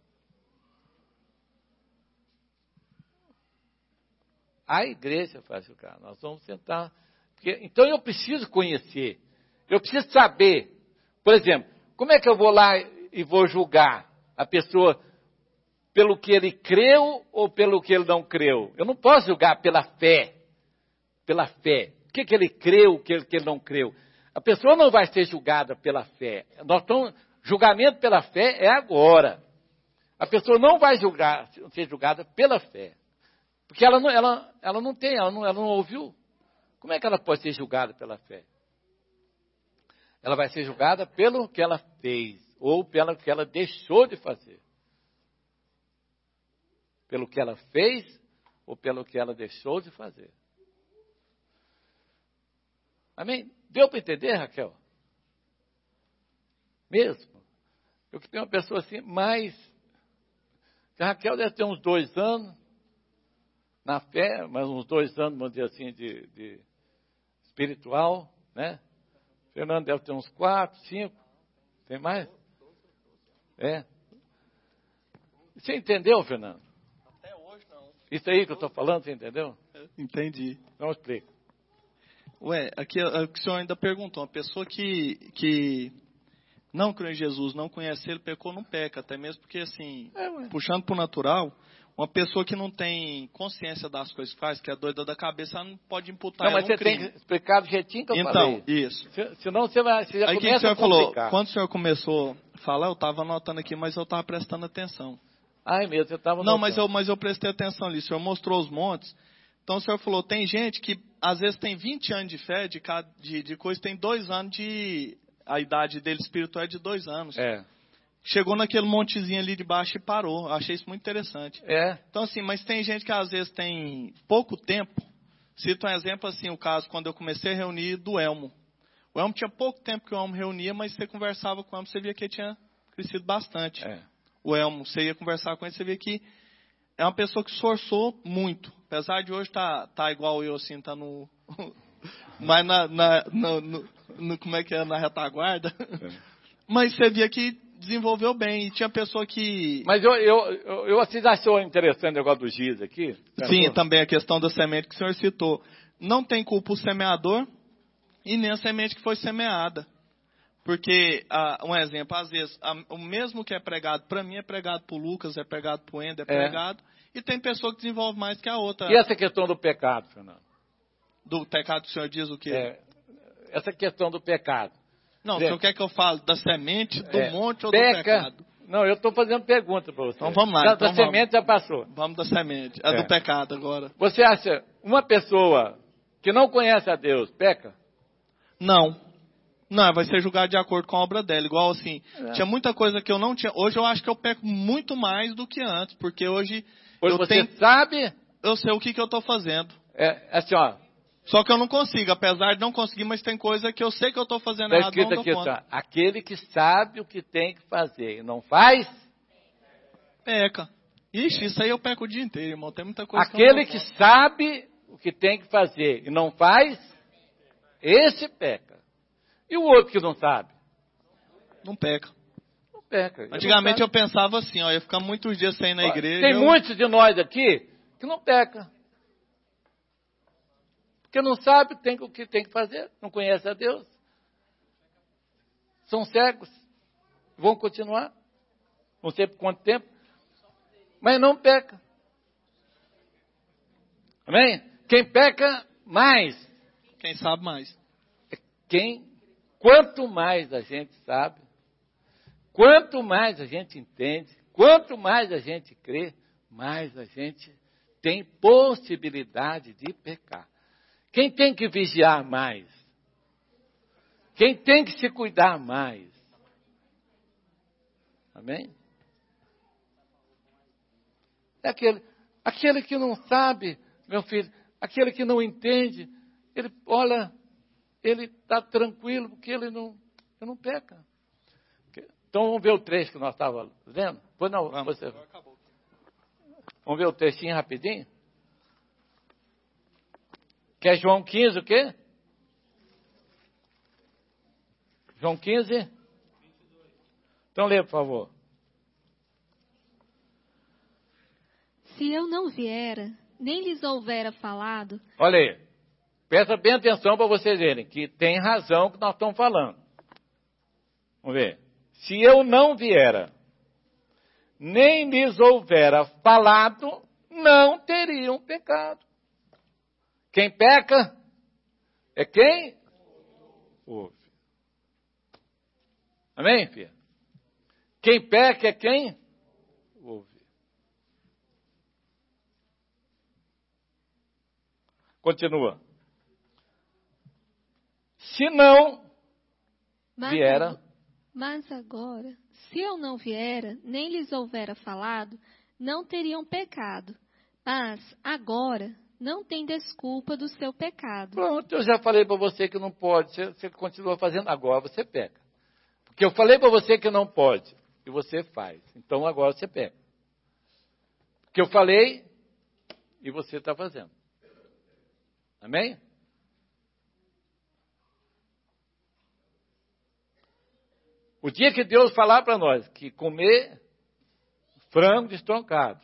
A igreja vai julgar. Nós vamos sentar. Porque, então eu preciso conhecer. Eu preciso saber. Por exemplo, como é que eu vou lá e vou julgar a pessoa pelo que ele creu ou pelo que ele não creu? Eu não posso julgar pela fé. Pela fé. O que, que ele creu, o que, que ele não creu? A pessoa não vai ser julgada pela fé. Nós estamos, julgamento pela fé é agora. A pessoa não vai julgar, ser julgada pela fé. Porque ela não, ela, ela não tem, ela não, ela não ouviu. Como é que ela pode ser julgada pela fé? Ela vai ser julgada pelo que ela fez, ou pelo que ela deixou de fazer. Pelo que ela fez, ou pelo que ela deixou de fazer. Amém? Deu para entender, Raquel? Mesmo? Eu que tenho uma pessoa assim, mais... A Raquel deve ter uns dois anos na fé, mas uns dois anos, vamos dizer assim, de, de espiritual, né? Fernando deve ter uns quatro, cinco. Tem mais? É. Você entendeu, Fernando? Até hoje não. Isso aí que eu estou falando, você entendeu? Entendi. Não explica. Ué, aqui é o que o senhor ainda perguntou. Uma pessoa que, que não crê em Jesus, não conhece ele, pecou, não peca. Até mesmo porque, assim, é, puxando para o natural, uma pessoa que não tem consciência das coisas que faz, que é doida da cabeça, ela não pode imputar não, ela mas um você crime. tem que explicar do jeitinho que eu então, falei. Então, isso. Se, senão você, vai, você já Aí, começa que que o senhor a complicar. falou? Quando o senhor começou a falar, eu estava anotando aqui, mas eu estava prestando atenção. Ai, mesmo, você estava Não, mas eu, mas eu prestei atenção ali. O senhor mostrou os montes. Então o senhor falou, tem gente que às vezes tem vinte anos de fé, de, de, de coisa, tem dois anos de... A idade dele espiritual é de dois anos. É. Chegou naquele montezinho ali de baixo e parou. Eu achei isso muito interessante. É. Então assim, mas tem gente que às vezes tem pouco tempo. Cito um exemplo assim, o caso quando eu comecei a reunir do Elmo. O Elmo tinha pouco tempo que o Elmo reunia, mas você conversava com o Elmo, você via que ele tinha crescido bastante. É. O Elmo, você ia conversar com ele, você via que é uma pessoa que esforçou muito. Apesar de hoje tá, tá igual eu, assim, tá no... Mas na, na, no, no, no... Como é que é? Na retaguarda. É. Mas você via que desenvolveu bem. E tinha pessoa que... Mas eu, eu, eu, eu assim, achou interessante o negócio do giz aqui. Sim, pensou? Também a questão da semente que o senhor citou. Não tem culpa o semeador e nem a semente que foi semeada. Porque, ah, um exemplo, às vezes, a, o mesmo que é pregado para mim é pregado para o Lucas, é pregado para o Ender, é pregado... É. E tem pessoa que desenvolve mais que a outra. E essa questão do pecado, Fernando? Do pecado, o senhor diz o quê? É, essa questão do pecado. Não, o senhor quer que eu fale da semente, do é, monte ou peca, do pecado? Não, eu estou fazendo pergunta para você. Então vamos lá. Da, então da vamos. semente já passou. Vamos da semente. É, é do pecado agora. Você acha uma pessoa que não conhece a Deus, peca? Não. Não, vai ser julgado de acordo com a obra dela. Igual assim, é. Tinha muita coisa que eu não tinha. Hoje eu acho que eu peco muito mais do que antes, porque hoje... Pois eu você tenho, sabe... Eu sei o que, que eu estou fazendo. É assim, ó. Só que eu não consigo, apesar de não conseguir, mas tem coisa que eu sei que eu estou fazendo tá errado, não dou aqui, conta. Tá. Aquele que sabe o que tem que fazer e não faz... Peca. Ixi, isso aí eu peco o dia inteiro, irmão. Tem muita coisa Aquele que eu não que sabe o que tem que fazer e não faz, esse peca. E o outro que não sabe? Não peca. Não peca. Ele Antigamente não eu pensava assim, ó, eu ia ficar muitos dias sem ir na Ó, igreja. Tem eu... muitos de nós aqui que não peca. Porque não sabe tem, o que tem que fazer, não conhece a Deus. São cegos. Vão continuar. Não sei por quanto tempo. Mas não peca. Amém? Quem peca mais. Quem sabe mais. Quem, quanto mais a gente sabe, quanto mais a gente entende, quanto mais a gente crê, mais a gente tem possibilidade de pecar. Quem tem que vigiar mais? Quem tem que se cuidar mais? Amém? É aquele, aquele que não sabe, meu filho, aquele que não entende, ele, olha, ele está tranquilo, porque ele não, ele não peca. Então vamos ver o trecho que nós estávamos lendo? Pois não, Vamos. você... Vamos ver o trechinho rapidinho? Que é João quinze, o quê? João quinze? Então lê, por favor. Se eu não viera, nem lhes houvera falado. Olha aí. Presta bem atenção para vocês verem que tem razão o que nós estamos falando. Vamos ver. Se eu não viera, nem lhes houvera falado, não teriam pecado. Quem peca é quem ouve. Amém, filha? Quem peca é quem ouve. Continua. Se não Mas viera... ag- Mas agora, se eu não viera, nem lhes houvera falado, não teriam pecado. Mas agora não tem desculpa do seu pecado. Pronto, eu já falei para você que não pode. Você, você continua fazendo, agora você peca. Porque eu falei para você que não pode, e você faz. Então agora você peca. Porque eu falei, e você está fazendo. Amém? O dia que Deus falar para nós que comer frango destroncado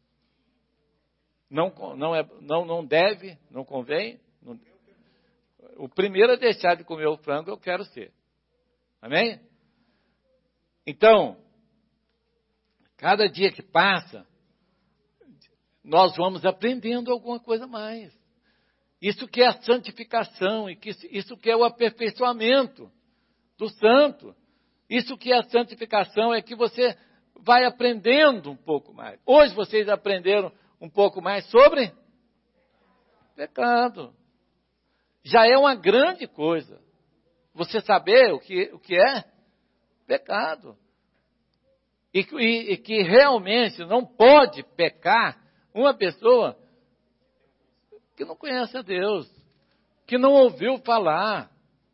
não, não, é, não, não deve, não convém, não, o primeiro a deixar de comer o frango eu quero ser. Amém? Então, cada dia que passa, nós vamos aprendendo alguma coisa mais. Isso que é a santificação, e que isso que é o aperfeiçoamento do santo. Isso que é a santificação, é que você vai aprendendo um pouco mais. Hoje vocês aprenderam um pouco mais sobre pecado. Já é uma grande coisa. Você saber o que, o que é pecado. E, e, e que realmente não pode pecar uma pessoa que não conhece a Deus, que não ouviu falar.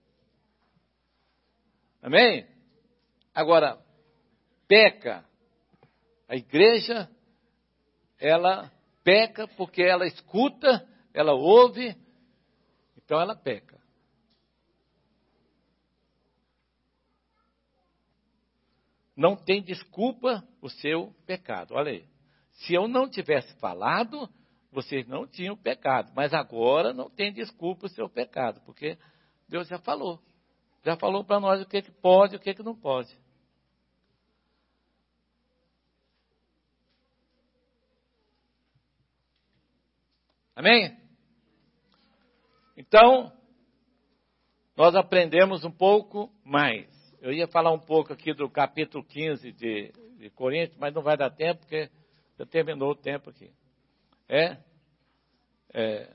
Amém? Agora, peca. A igreja, ela peca porque ela escuta, ela ouve, então ela peca. Não tem desculpa o seu pecado. Olha aí. Se eu não tivesse falado, vocês não tinham pecado. Mas agora não tem desculpa o seu pecado, porque Deus já falou. Já falou para nós o que, que pode e o que, que não pode. Amém? Então, nós aprendemos um pouco mais. Eu ia falar um pouco aqui do capítulo quinze de, de Coríntios, mas não vai dar tempo, porque já terminou o tempo aqui. É, é,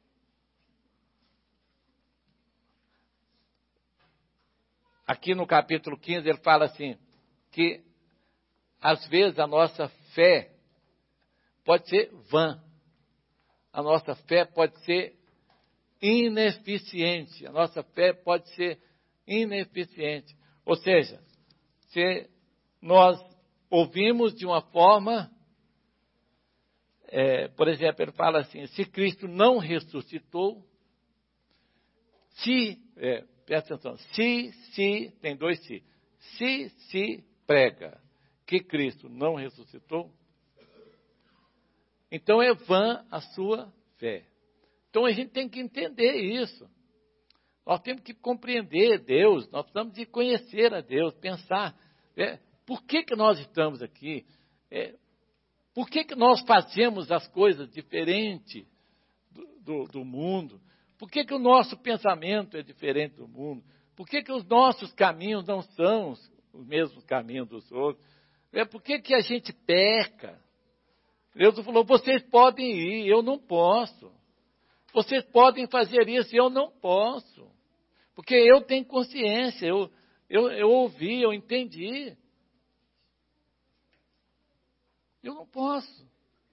aqui no capítulo quinze ele fala assim, que às vezes a nossa fé pode ser vã. A nossa fé pode ser ineficiente. A nossa fé pode ser ineficiente. Ou seja, se nós ouvimos de uma forma, é, por exemplo, ele fala assim, se Cristo não ressuscitou, se, é, presta atenção, se, se, tem dois se, se, se prega que Cristo não ressuscitou, então é vã a sua fé. Então a gente tem que entender isso. Nós temos que compreender Deus, nós precisamos de conhecer a Deus, pensar, é, por que, que nós estamos aqui? É, por que, que nós fazemos as coisas diferentes do, do, do mundo? Por que, que o nosso pensamento é diferente do mundo? Por que, que os nossos caminhos não são os, os mesmos caminhos dos outros? É, por que, que a gente peca? Deus falou, vocês podem ir, eu não posso. Vocês podem fazer isso, eu não posso. Porque eu tenho consciência, eu, eu, eu ouvi, eu entendi. Eu não posso.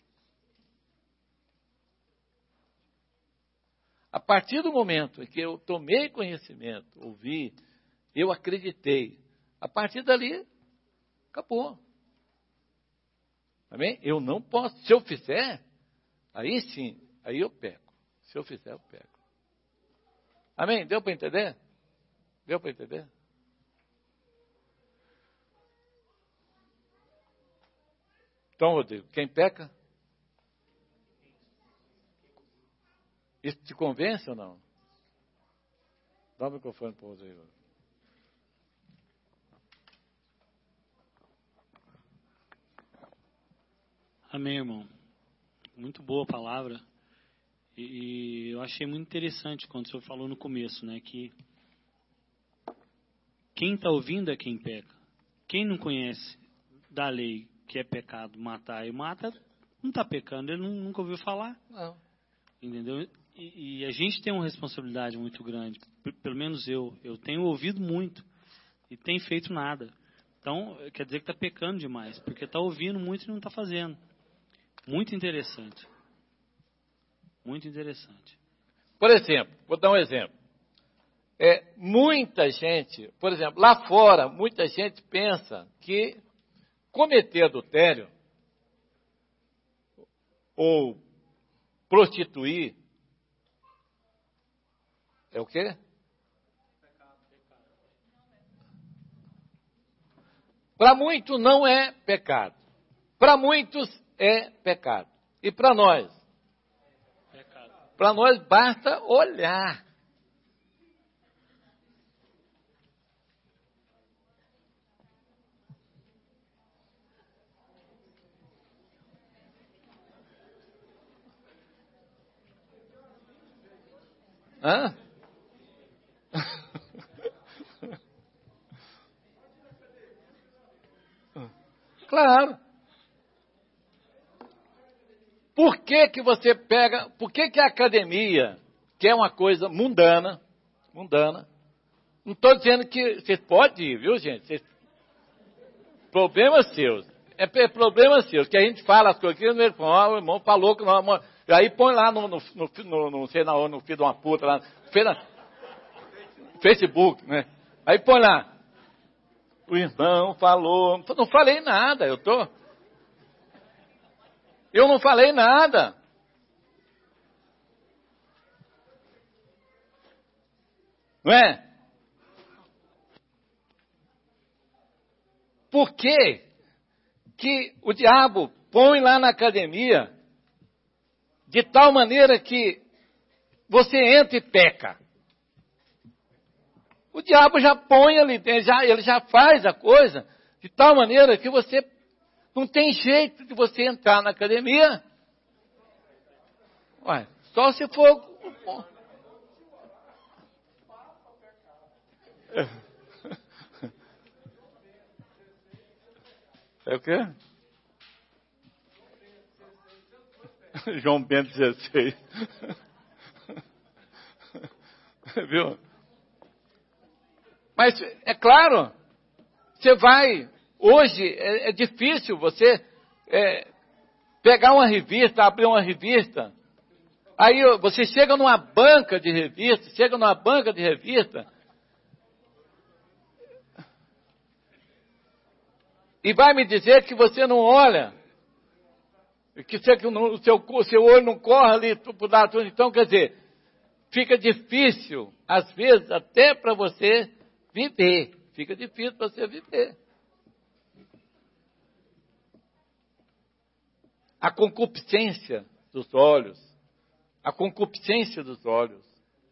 A partir do momento em que eu tomei conhecimento, ouvi, eu acreditei, a partir dali, acabou. Amém? Eu não posso. Se eu fizer, aí sim, aí eu peco. Se eu fizer, eu peco. Amém? Deu para entender? Deu para entender? Então, Rodrigo, quem peca? Isso te convence ou não? Dá o microfone para o Rodrigo. Amém, irmão. Muito boa palavra. E, e eu achei muito interessante quando o senhor falou no começo, né, que quem está ouvindo é quem peca. Quem não conhece da lei que é pecado matar e mata, não está pecando, ele não, nunca ouviu falar. Não. Entendeu? E, e a gente tem uma responsabilidade muito grande. P- pelo menos eu. Eu tenho ouvido muito e tenho feito nada. Então, quer dizer que está pecando demais, porque está ouvindo muito e não está fazendo. Muito interessante. Muito interessante. Por exemplo, vou dar um exemplo. É, muita gente, por exemplo, lá fora, muita gente pensa que cometer adultério ou prostituir é o quê? Para muitos não é pecado. Para muitos é pecado. E para nós? Para nós basta olhar. Hã? Claro. Por que que você pega, por que que a academia, que é uma coisa mundana, mundana, não estou dizendo que vocês podem ir, viu, gente? Vocês, problemas seus. É, é problema seu, que a gente fala as coisas aqui, o irmão, ah, o irmão falou que não, aí põe lá no, no, no, no, no sei na onde, no filho de uma puta, lá, no Facebook, né? Aí põe lá, o irmão falou, não falei nada, eu tô, eu não falei nada. Não é? Por que que o diabo põe lá na academia de tal maneira que você entra e peca? O diabo já põe ali, já, ele já faz a coisa de tal maneira que você não tem jeito de você entrar na academia. Ué, só se for... É o quê? João Bento dezesseis. Viu? Mas, é claro, você vai... Hoje é, é difícil você é, pegar uma revista, abrir uma revista. Aí você chega numa banca de revista, chega numa banca de revista... E vai me dizer que você não olha, que, você, que o seu, seu olho não corre ali para o lado. Então, quer dizer, fica difícil, às vezes, até para você viver. Fica difícil para você viver. A concupiscência dos olhos. A concupiscência dos olhos.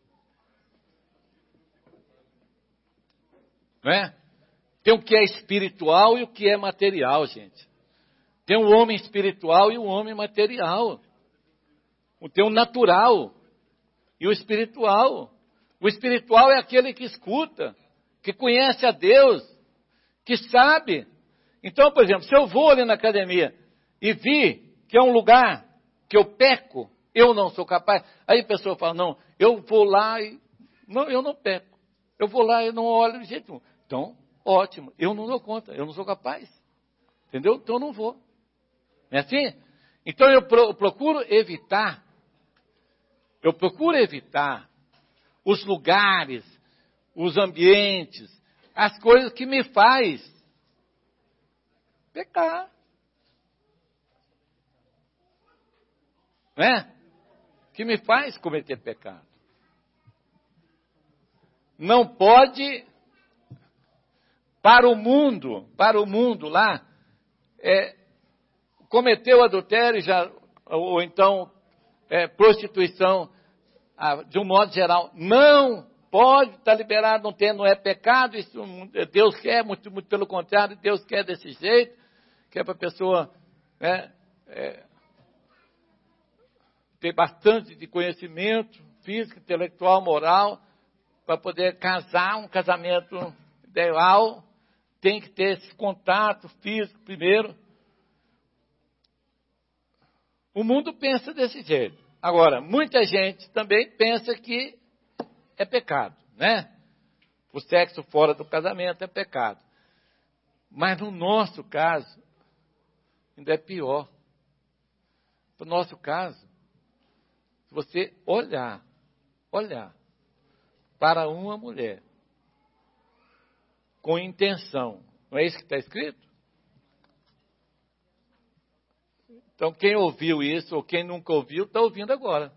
Não é? Tem o que é espiritual e o que é material, gente. Tem o homem espiritual e o homem material. Tem o natural e o espiritual. O espiritual é aquele que escuta, que conhece a Deus, que sabe. Então, por exemplo, se eu vou ali na academia e vi que é um lugar que eu peco, eu não sou capaz. Aí a pessoa fala, não, eu vou lá e... Não, eu não peco. Eu vou lá e não olho de jeito nenhum. Então, ótimo, eu não dou conta, eu não sou capaz. Entendeu? Então eu não vou. Não é assim? Então eu pro, procuro evitar, eu procuro evitar os lugares, os ambientes, as coisas que me faz pecar. Não é? Que me faz cometer pecado. Não pode, para o mundo, para o mundo lá, é, cometeu adultério, já, ou então é, prostituição, ah, de um modo geral, não pode estar liberado, não, tem, não é pecado, isso Deus quer, muito, muito pelo contrário, Deus quer desse jeito, quer para a pessoa é, é, ter bastante de conhecimento físico, intelectual, moral, para poder casar, um casamento ideal, tem que ter esse contato físico primeiro. O mundo pensa desse jeito. Agora, muita gente também pensa que é pecado, né? O sexo fora do casamento é pecado. Mas no nosso caso, ainda é pior. No nosso caso, se você olhar, olhar para uma mulher com intenção, não é isso que está escrito? Então, quem ouviu isso, ou quem nunca ouviu, está ouvindo agora.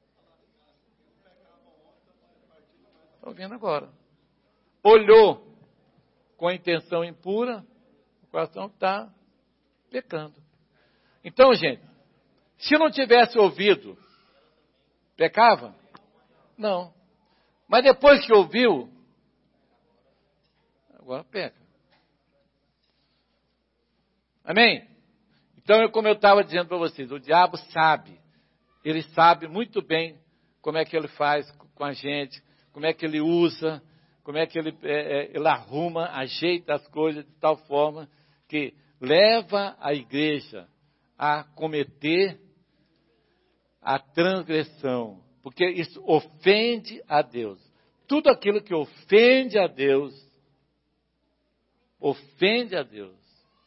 Está ouvindo agora. Olhou com a intenção impura, o coração está pecando. Então, gente, se não tivesse ouvido, pecava? Não. Mas depois que ouviu, agora peca. Amém? Então, eu, como eu estava dizendo para vocês, o diabo sabe, ele sabe muito bem como é que ele faz com a gente, como é que ele usa, como é que ele, é, é, ele arruma, ajeita as coisas de tal forma que leva a igreja a cometer a transgressão, porque isso ofende a Deus. Tudo aquilo que ofende a Deus, ofende a Deus,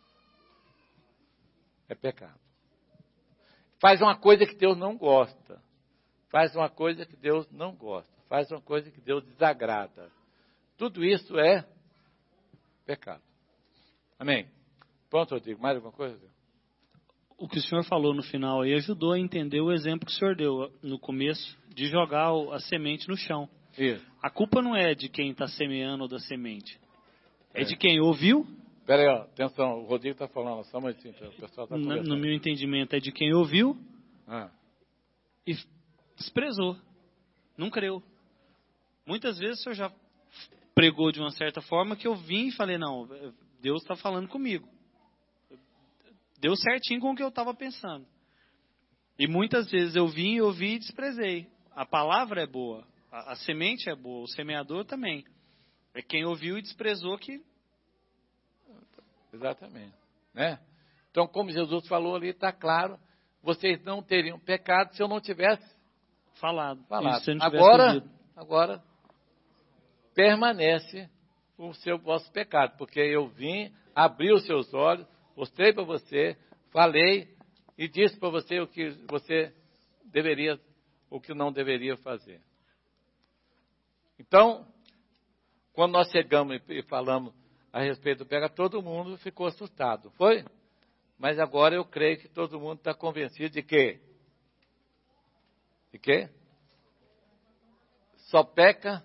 é pecado. Faz uma coisa que Deus não gosta. Faz uma coisa que Deus não gosta. Faz uma coisa que Deus desagrada. Tudo isso é pecado. Amém? Pronto, Rodrigo. Mais alguma coisa? O que o senhor falou no final aí ajudou a entender o exemplo que o senhor deu no começo, de jogar a semente no chão. Isso. A culpa não é de quem está semeando ou da semente. É, é de quem ouviu. Espera aí, ó, atenção, o Rodrigo está falando, só mais assim, o pessoal está conversando. No meu entendimento, é de quem ouviu ah. e desprezou, não creu. Muitas vezes o senhor já pregou de uma certa forma que eu vim e falei, não, Deus está falando comigo. Deu certinho com o que eu estava pensando. E muitas vezes eu vim, eu ouvi e desprezei. A palavra é boa, a, a semente é boa, o semeador também. É quem ouviu e desprezou que... Exatamente. Né? Então, como Jesus falou ali, está claro, vocês não teriam pecado se eu não tivesse falado. falado. Isso, não agora, agora, permanece o seu vosso pecado, porque eu vim, abri os seus olhos, mostrei para você, falei e disse para você o que você deveria, o que não deveria fazer. Então, quando nós chegamos e falamos a respeito do pecado, todo mundo ficou assustado, foi? Mas agora eu creio que todo mundo está convencido de quê? De quê? só peca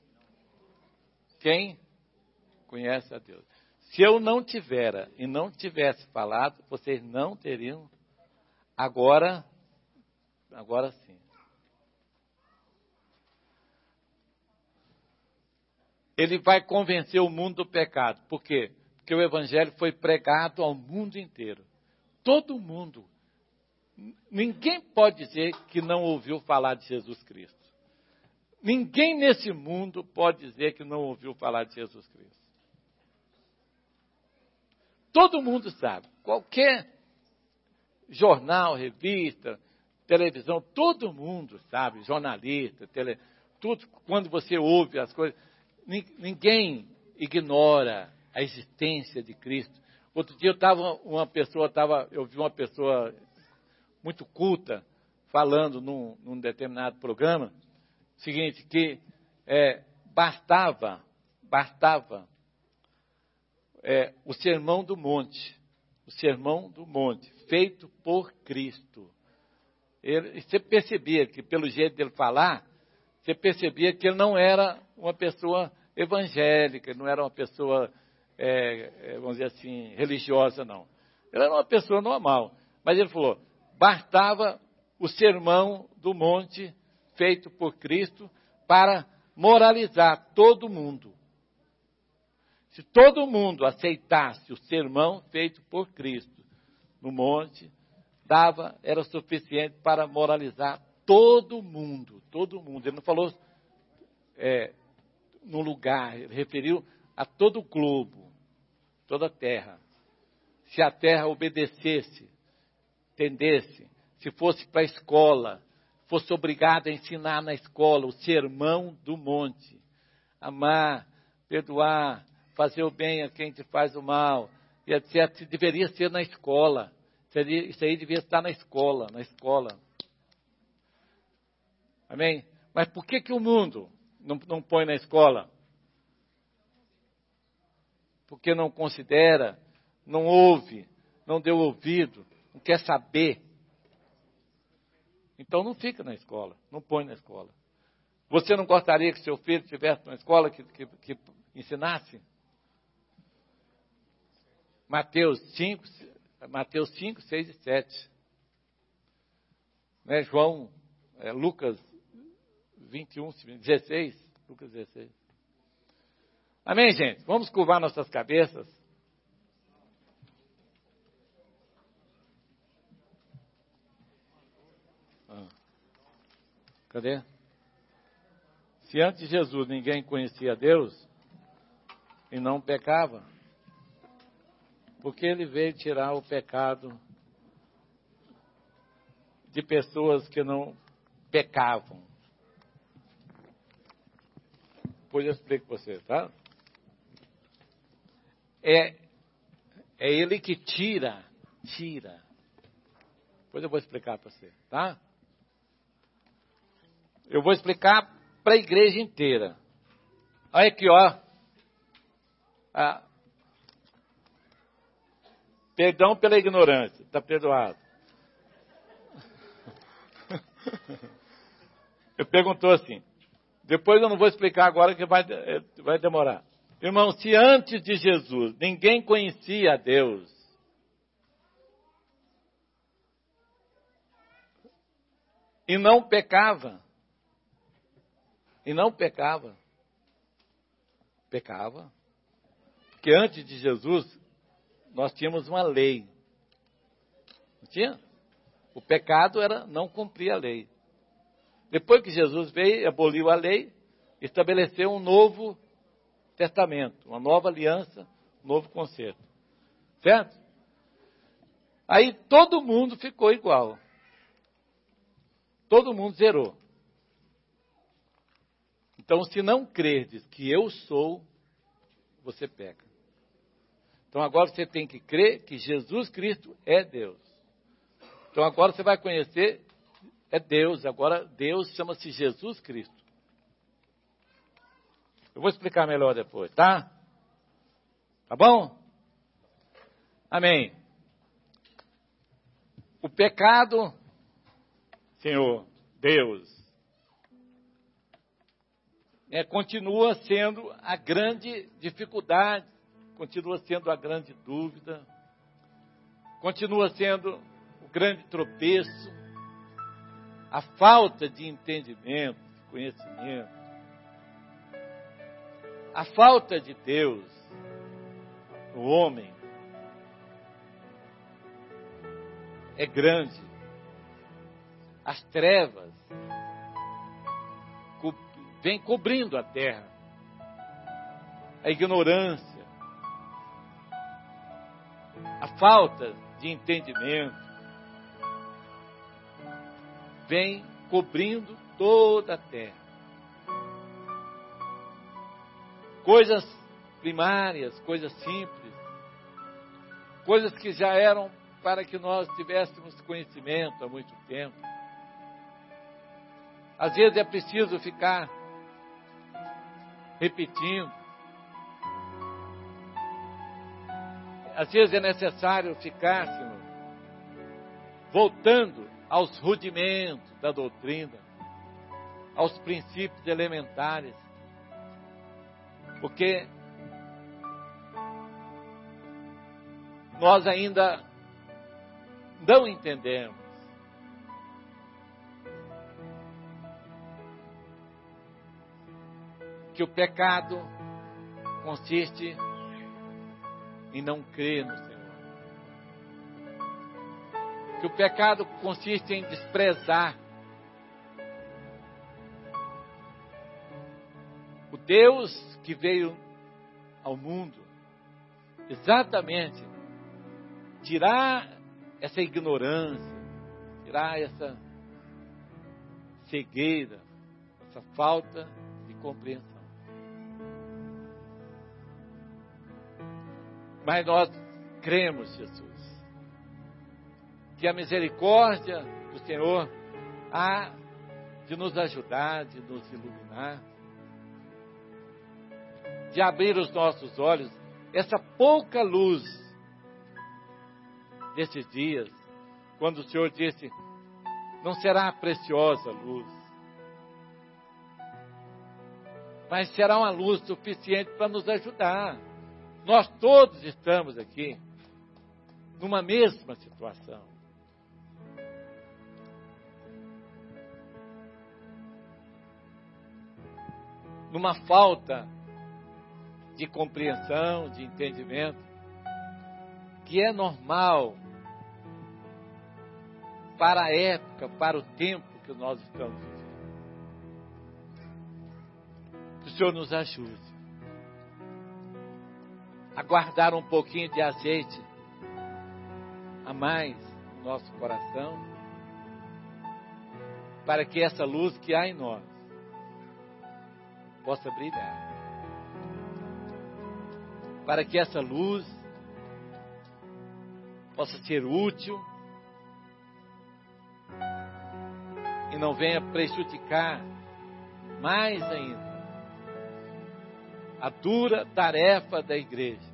quem conhece a Deus. Se eu não tivera e não tivesse falado, vocês não teriam. Agora, agora sim. Ele vai convencer o mundo do pecado. Por quê? Porque o evangelho foi pregado ao mundo inteiro. Todo mundo. Ninguém pode dizer que não ouviu falar de Jesus Cristo. Ninguém nesse mundo pode dizer que não ouviu falar de Jesus Cristo. Todo mundo sabe. Qualquer jornal, revista, televisão, todo mundo sabe. Jornalista, tele, tudo. Quando você ouve as coisas, ninguém ignora a existência de Cristo. Outro dia eu estava, uma pessoa estava, eu vi uma pessoa muito culta falando num, num determinado programa, o seguinte, que é, bastava, bastava é, o sermão do monte, o sermão do monte, feito por Cristo. Ele, você percebia que, pelo jeito dele falar, você percebia que ele não era uma pessoa evangélica, ele não era uma pessoa, é, vamos dizer assim, religiosa, não. Ele era uma pessoa normal. Mas ele falou, bastava o sermão do monte feito por Cristo para moralizar todo mundo. Se todo mundo aceitasse o sermão feito por Cristo no monte, dava, era suficiente para moralizar todo mundo, todo mundo. Ele não falou é, num lugar, ele referiu a todo o globo, toda a terra. Se a terra obedecesse, entendesse, se fosse para a escola, fosse obrigado a ensinar na escola o sermão do monte, amar, perdoar, fazer o bem a quem te faz o mal, e etcétera, deveria ser na escola. Isso aí devia estar na escola, na escola. Amém? Mas por que, que o mundo não, não põe na escola? Porque não considera, não ouve, não deu ouvido, não quer saber. Então não fica na escola, não põe na escola. Você não gostaria que seu filho estivesse na escola que, que, que ensinasse? Mateus cinco, Mateus cinco, seis e sete. Né, João, é, Lucas vinte e um, dezesseis. Lucas dezesseis. Amém, gente? Vamos curvar nossas cabeças. Ah. Cadê? Se antes de Jesus ninguém conhecia Deus e não pecava, porque ele veio tirar o pecado de pessoas que não pecavam. Depois eu explico para você, tá? É, é ele que tira, tira. Depois eu vou explicar para você, tá? Eu vou explicar para a igreja inteira. Olha aqui, ó. Ah, perdão pela ignorância, está perdoado. Eu perguntou assim, depois eu não vou explicar agora que vai, vai demorar. Irmão, se antes de Jesus ninguém conhecia a Deus, e não pecava, e não pecava, pecava, porque antes de Jesus nós tínhamos uma lei. Não tinha? O pecado era não cumprir a lei. Depois que Jesus veio, aboliu a lei, estabeleceu um novo testamento, uma nova aliança, um novo concerto. Certo? Aí todo mundo ficou igual. Todo mundo zerou. Então, se não crerdes que eu sou, você peca. Então agora você tem que crer que Jesus Cristo é Deus. Então agora você vai conhecer, é Deus. Agora Deus chama-se Jesus Cristo. Eu vou explicar melhor depois, tá? Tá bom? Amém. O pecado, Senhor, Deus, é, continua sendo a grande dificuldade, continua sendo a grande dúvida, continua sendo o grande tropeço, a falta de entendimento, de conhecimento, a falta de Deus no homem é grande. As trevas co- vêm cobrindo a terra, a ignorância, a falta de entendimento vem cobrindo toda a terra. Coisas primárias, coisas simples, coisas que já eram para que nós tivéssemos conhecimento há muito tempo. Às vezes é preciso ficar repetindo. Às vezes é necessário ficar, Senhor, voltando aos rudimentos da doutrina, aos princípios elementares. Porque nós ainda não entendemos que o pecado consiste em não crer no Senhor. Que o pecado consiste em desprezar o Deus que veio ao mundo exatamente tirar essa ignorância, tirar essa cegueira, essa falta de compreensão. Mas nós cremos, Jesus, que a misericórdia do Senhor há de nos ajudar, de nos iluminar, de abrir os nossos olhos, essa pouca luz desses dias, quando o Senhor disse, não será preciosa luz, mas será uma luz suficiente para nos ajudar. Nós todos estamos aqui numa mesma situação. Numa falta de compreensão, de entendimento, que é normal para a época, para o tempo que nós estamos vivendo. Que o Senhor nos ajude a guardar um pouquinho de azeite a mais no nosso coração, para que essa luz que há em nós possa brilhar. Para que essa luz possa ser útil e não venha prejudicar mais ainda a dura tarefa da igreja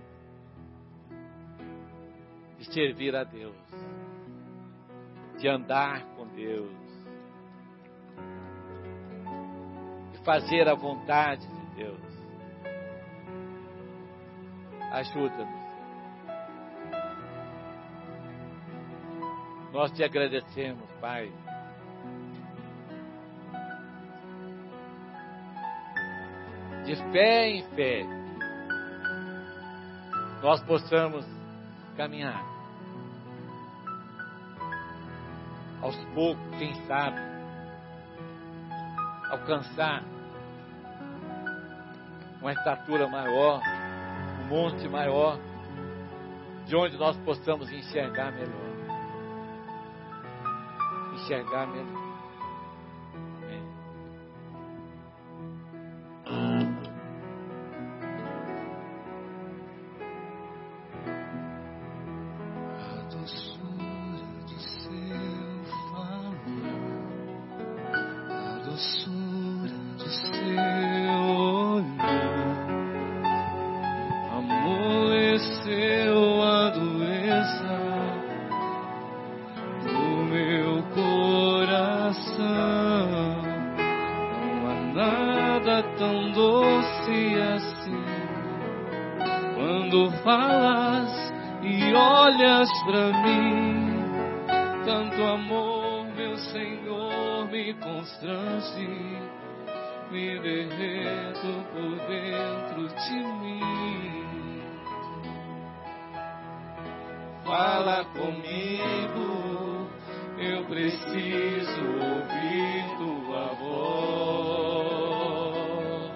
de servir a Deus, de andar com Deus, de fazer a vontade de Deus. Ajuda-nos. Nós te agradecemos, Pai. De fé em fé, nós possamos caminhar. Aos poucos, quem sabe, alcançar uma estatura maior, um monte maior, de onde nós possamos enxergar melhor. Enxergar melhor. Nada nada tão doce assim. Quando falas e olhas pra mim, tanto amor, meu Senhor, me constrange, me derreto por dentro de mim. Fala comigo, eu preciso ouvir tua voz.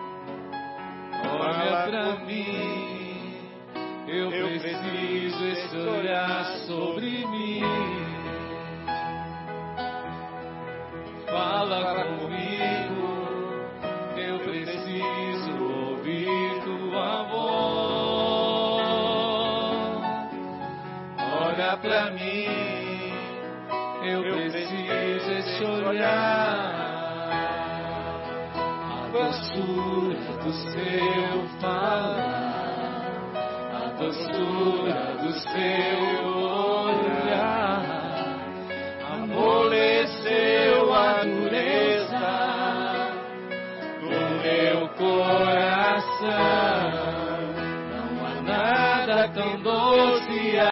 Olha pra mim, eu preciso esse olhar sobre mim. Fala comigo, eu preciso ouvir tua voz. Olha pra mim, eu preciso esse olhar. A doçura do seu falar, a doçura do seu olhar, amoleceu a dureza do meu coração. Não há nada tão doce